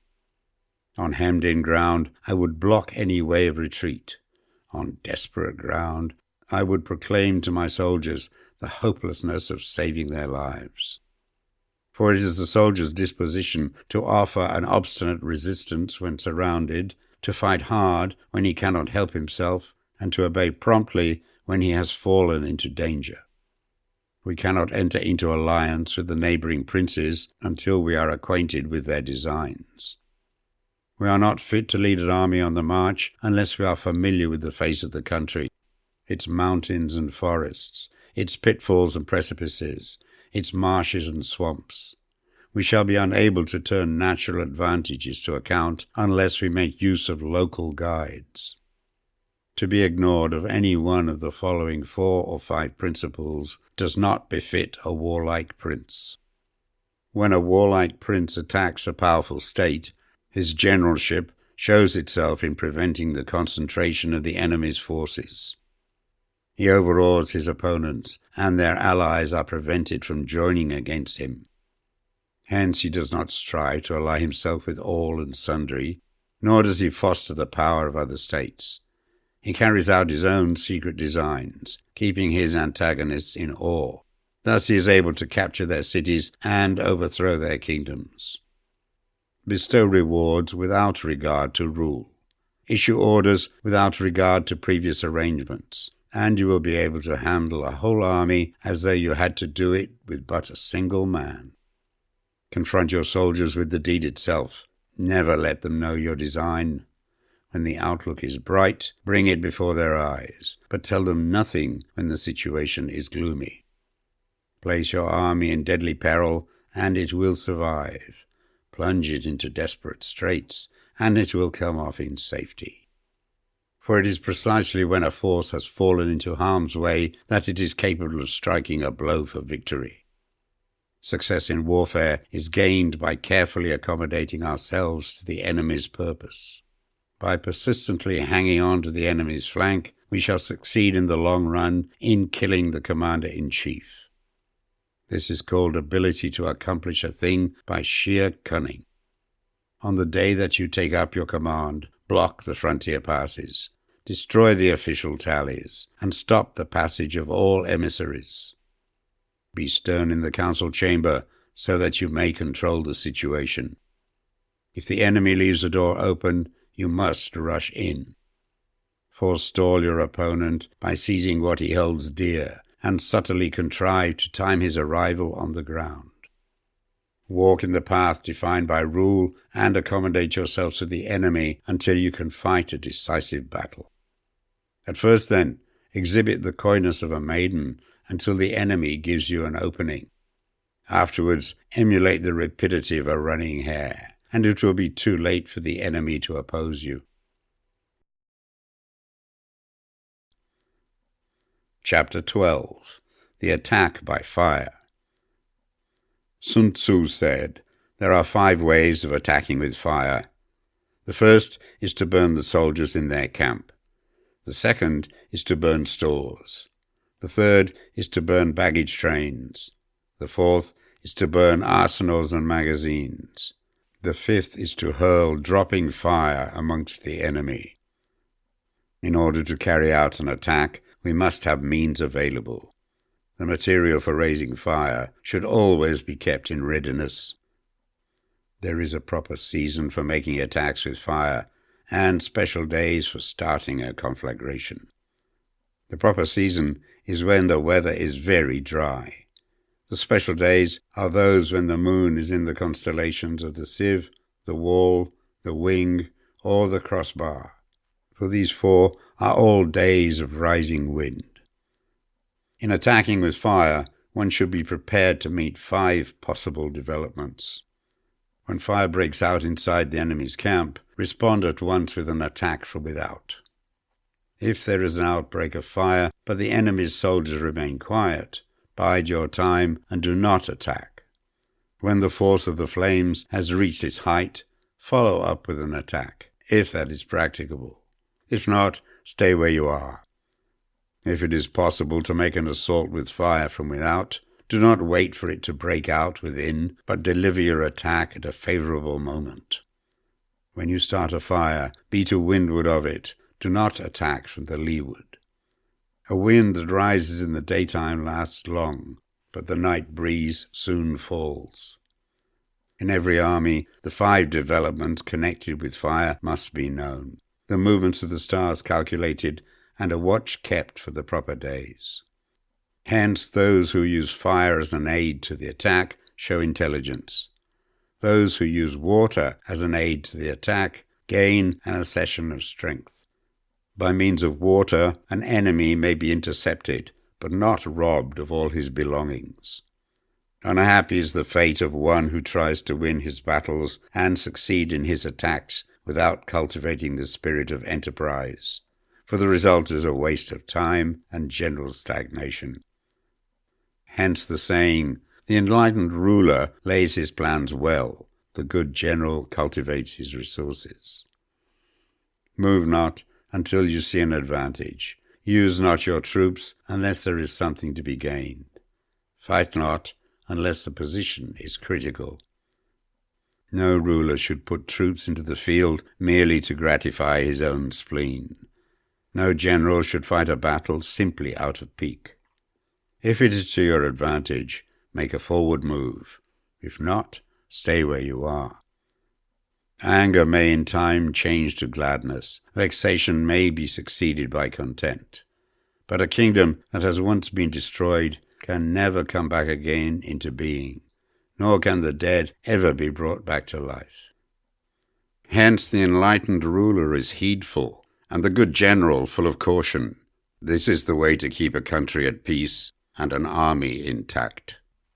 On hemmed-in ground, I would block any way of retreat. On desperate ground, I would proclaim to my soldiers the hopelessness of saving their lives. For it is the soldier's disposition to offer an obstinate resistance when surrounded, to fight hard when he cannot help himself, and to obey promptly when he has fallen into danger. We cannot enter into alliance with the neighbouring princes until we are acquainted with their designs. We are not fit to lead an army on the march unless we are familiar with the face of the country, its mountains and forests, its pitfalls and precipices, its marshes and swamps. We shall be unable to turn natural advantages to account unless we make use of local guides. To be ignored of any one of the following four or five principles does not befit a warlike prince. When a warlike prince attacks a powerful state, his generalship shows itself in preventing the concentration of the enemy's forces. He overawes his opponents, and their allies are prevented from joining against him. Hence he does not strive to ally himself with all and sundry, nor does he foster the power of other states. He carries out his own secret designs, keeping his antagonists in awe. Thus he is able to capture their cities and overthrow their kingdoms. Bestow rewards without regard to rule. Issue orders without regard to previous arrangements, and you will be able to handle a whole army as though you had to do it with but a single man. Confront your soldiers with the deed itself. Never let them know your design. When the outlook is bright, bring it before their eyes, but tell them nothing when the situation is gloomy. Place your army in deadly peril, and it will survive. Plunge it into desperate straits, and it will come off in safety. For it is precisely when a force has fallen into harm's way that it is capable of striking a blow for victory. Success in warfare is gained by carefully accommodating ourselves to the enemy's purpose. By persistently hanging on to the enemy's flank, we shall succeed in the long run in killing the commander-in-chief. This is called ability to accomplish a thing by sheer cunning. On the day that you take up your command, block the frontier passes, destroy the official tallies, and stop the passage of all emissaries. Be stern in the council chamber so that you may control the situation. If the enemy leaves the door open, you must rush in. Forestall your opponent by seizing what he holds dear, and subtly contrive to time his arrival on the ground. Walk in the path defined by rule, and accommodate yourself to the enemy until you can fight a decisive battle. At first, then, exhibit the coyness of a maiden until the enemy gives you an opening. Afterwards, emulate the rapidity of a running hare, and it will be too late for the enemy to oppose you. Chapter twelve. The Attack by Fire. Sun Tzu said, "There are five ways of attacking with fire. The first is to burn the soldiers in their camp. The second is to burn stores. The third is to burn baggage trains. The fourth is to burn arsenals and magazines. The fifth is to hurl dropping fire amongst the enemy. In order to carry out an attack, we must have means available. The material for raising fire should always be kept in readiness. There is a proper season for making attacks with fire, and special days for starting a conflagration. The proper season is when the weather is very dry. The special days are those when the moon is in the constellations of the sieve, the wall, the wing, or the crossbar. For these four are all days of rising wind. In attacking with fire, one should be prepared to meet five possible developments. When fire breaks out inside the enemy's camp, respond at once with an attack from without. If there is an outbreak of fire, but the enemy's soldiers remain quiet, bide your time and do not attack. When the force of the flames has reached its height, follow up with an attack, if that is practicable. If not, stay where you are. If it is possible to make an assault with fire from without, do not wait for it to break out within, but deliver your attack at a favorable moment. When you start a fire, be to windward of it. Do not attack from the leeward. A wind that rises in the daytime lasts long, but the night breeze soon falls. In every army, the five developments connected with fire must be known, the movements of the stars calculated, and a watch kept for the proper days. Hence, those who use fire as an aid to the attack show intelligence. Those who use water as an aid to the attack gain an accession of strength. By means of water, an enemy may be intercepted, but not robbed of all his belongings. Unhappy is the fate of one who tries to win his battles and succeed in his attacks without cultivating the spirit of enterprise, for the result is a waste of time and general stagnation. Hence the saying, the enlightened ruler lays his plans well, the good general cultivates his resources. Move not until you see an advantage. Use not your troops unless there is something to be gained. Fight not unless the position is critical. No ruler should put troops into the field merely to gratify his own spleen. No general should fight a battle simply out of pique. If it is to your advantage, make a forward move. If not, stay where you are. Anger may in time change to gladness. Vexation may be succeeded by content. But a kingdom that has once been destroyed can never come back again into being, nor can the dead ever be brought back to life. Hence the enlightened ruler is heedful, and the good general full of caution. This is the way to keep a country at peace and an army intact.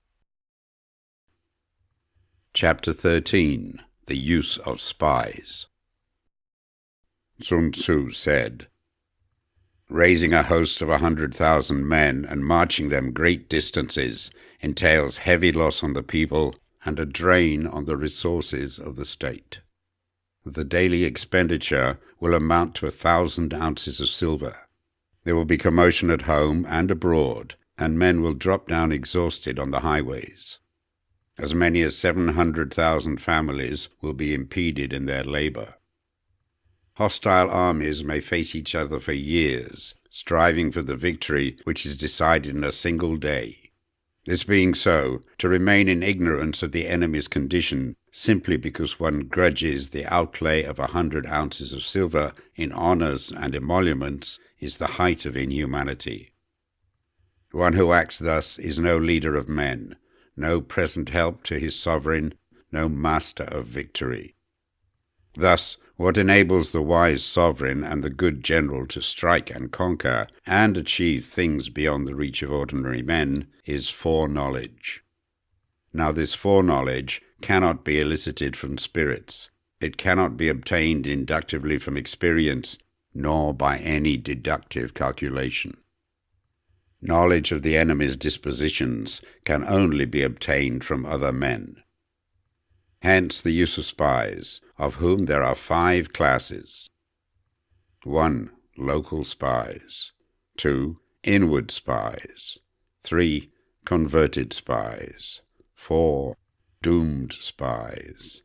Chapter thirteen. The Use of Spies. Sun Tzu said, "Raising a host of a hundred thousand men and marching them great distances entails heavy loss on the people and a drain on the resources of the state. The daily expenditure will amount to a thousand ounces of silver. There will be commotion at home and abroad, and men will drop down exhausted on the highways. As many as seven hundred thousand families will be impeded in their labor. Hostile armies may face each other for years, striving for the victory which is decided in a single day. This being so, to remain in ignorance of the enemy's condition simply because one grudges the outlay of a hundred ounces of silver in honors and emoluments is the height of inhumanity. One who acts thus is no leader of men, no present help to his sovereign, no master of victory. Thus, what enables the wise sovereign and the good general to strike and conquer and achieve things beyond the reach of ordinary men is foreknowledge. Now this foreknowledge cannot be elicited from spirits. It cannot be obtained inductively from experience, nor by any deductive calculation. Knowledge of the enemy's dispositions can only be obtained from other men. Hence the use of spies, of whom there are five classes. one. Local spies. two. Inward spies. three. Converted spies. four. Doomed spies.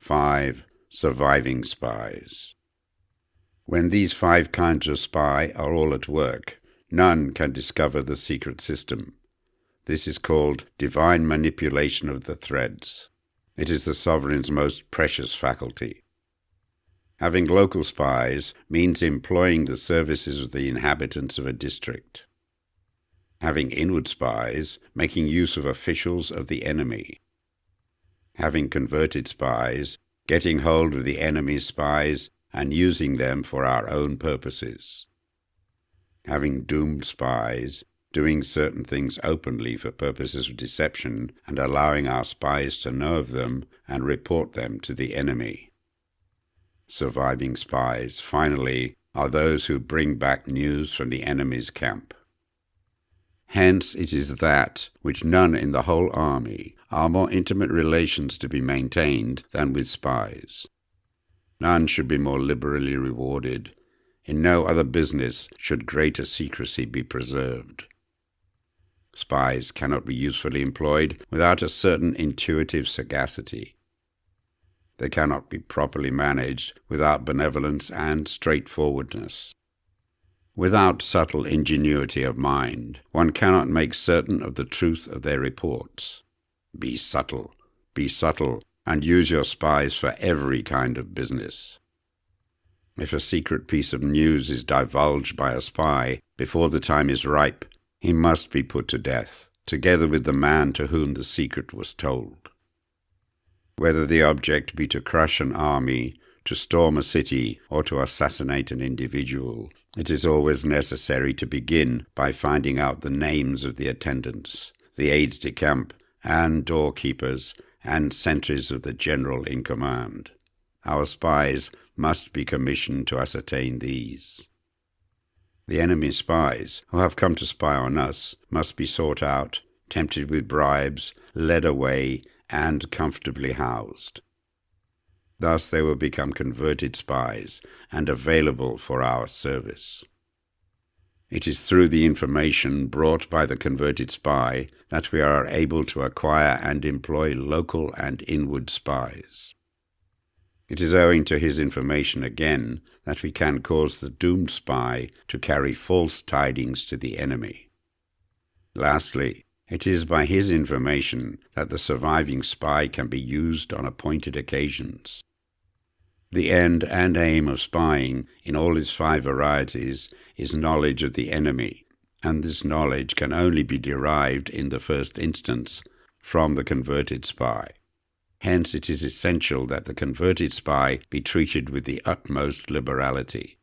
five. Surviving spies. When these five kinds of spy are all at work, none can discover the secret system. This is called divine manipulation of the threads. It is the sovereign's most precious faculty. Having local spies means employing the services of the inhabitants of a district. Having inward spies, making use of officials of the enemy. Having converted spies, getting hold of the enemy's spies and using them for our own purposes. Having doomed spies, doing certain things openly for purposes of deception and allowing our spies to know of them and report them to the enemy. Surviving spies, finally, are those who bring back news from the enemy's camp. Hence it is that, which none in the whole army, are more intimate relations to be maintained than with spies. None should be more liberally rewarded. In no other business should greater secrecy be preserved. Spies cannot be usefully employed without a certain intuitive sagacity. They cannot be properly managed without benevolence and straightforwardness. Without subtle ingenuity of mind, one cannot make certain of the truth of their reports. Be subtle, be subtle, and use your spies for every kind of business. If a secret piece of news is divulged by a spy before the time is ripe, he must be put to death, together with the man to whom the secret was told. Whether the object be to crush an army, to storm a city, or to assassinate an individual, it is always necessary to begin by finding out the names of the attendants, the aides-de-camp, and doorkeepers, and sentries of the general in command. Our spies must be commissioned to ascertain these. The enemy's spies, who have come to spy on us, must be sought out, tempted with bribes, led away, and comfortably housed. Thus they will become converted spies and available for our service. It is through the information brought by the converted spy that we are able to acquire and employ local and inward spies. It is owing to his information again that we can cause the doomed spy to carry false tidings to the enemy. Lastly, it is by his information that the surviving spy can be used on appointed occasions. The end and aim of spying, in all its five varieties, is knowledge of the enemy, and this knowledge can only be derived in the first instance from the converted spy. Hence it is essential that the converted spy be treated with the utmost liberality.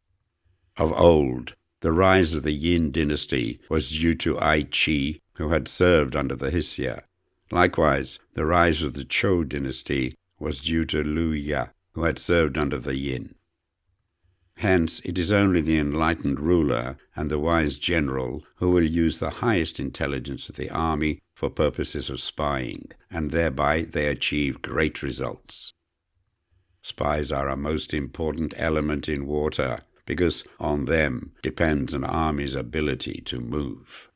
Of old, the rise of the Yin dynasty was due to Ai Qi, who had served under the Hsia. Likewise, the rise of the Zhou dynasty was due to Liu Ya, who had served under the Yin. Hence, it is only the enlightened ruler and the wise general who will use the highest intelligence of the army for purposes of spying, and thereby they achieve great results. Spies are a most important element in warfare, because on them depends an army's ability to move.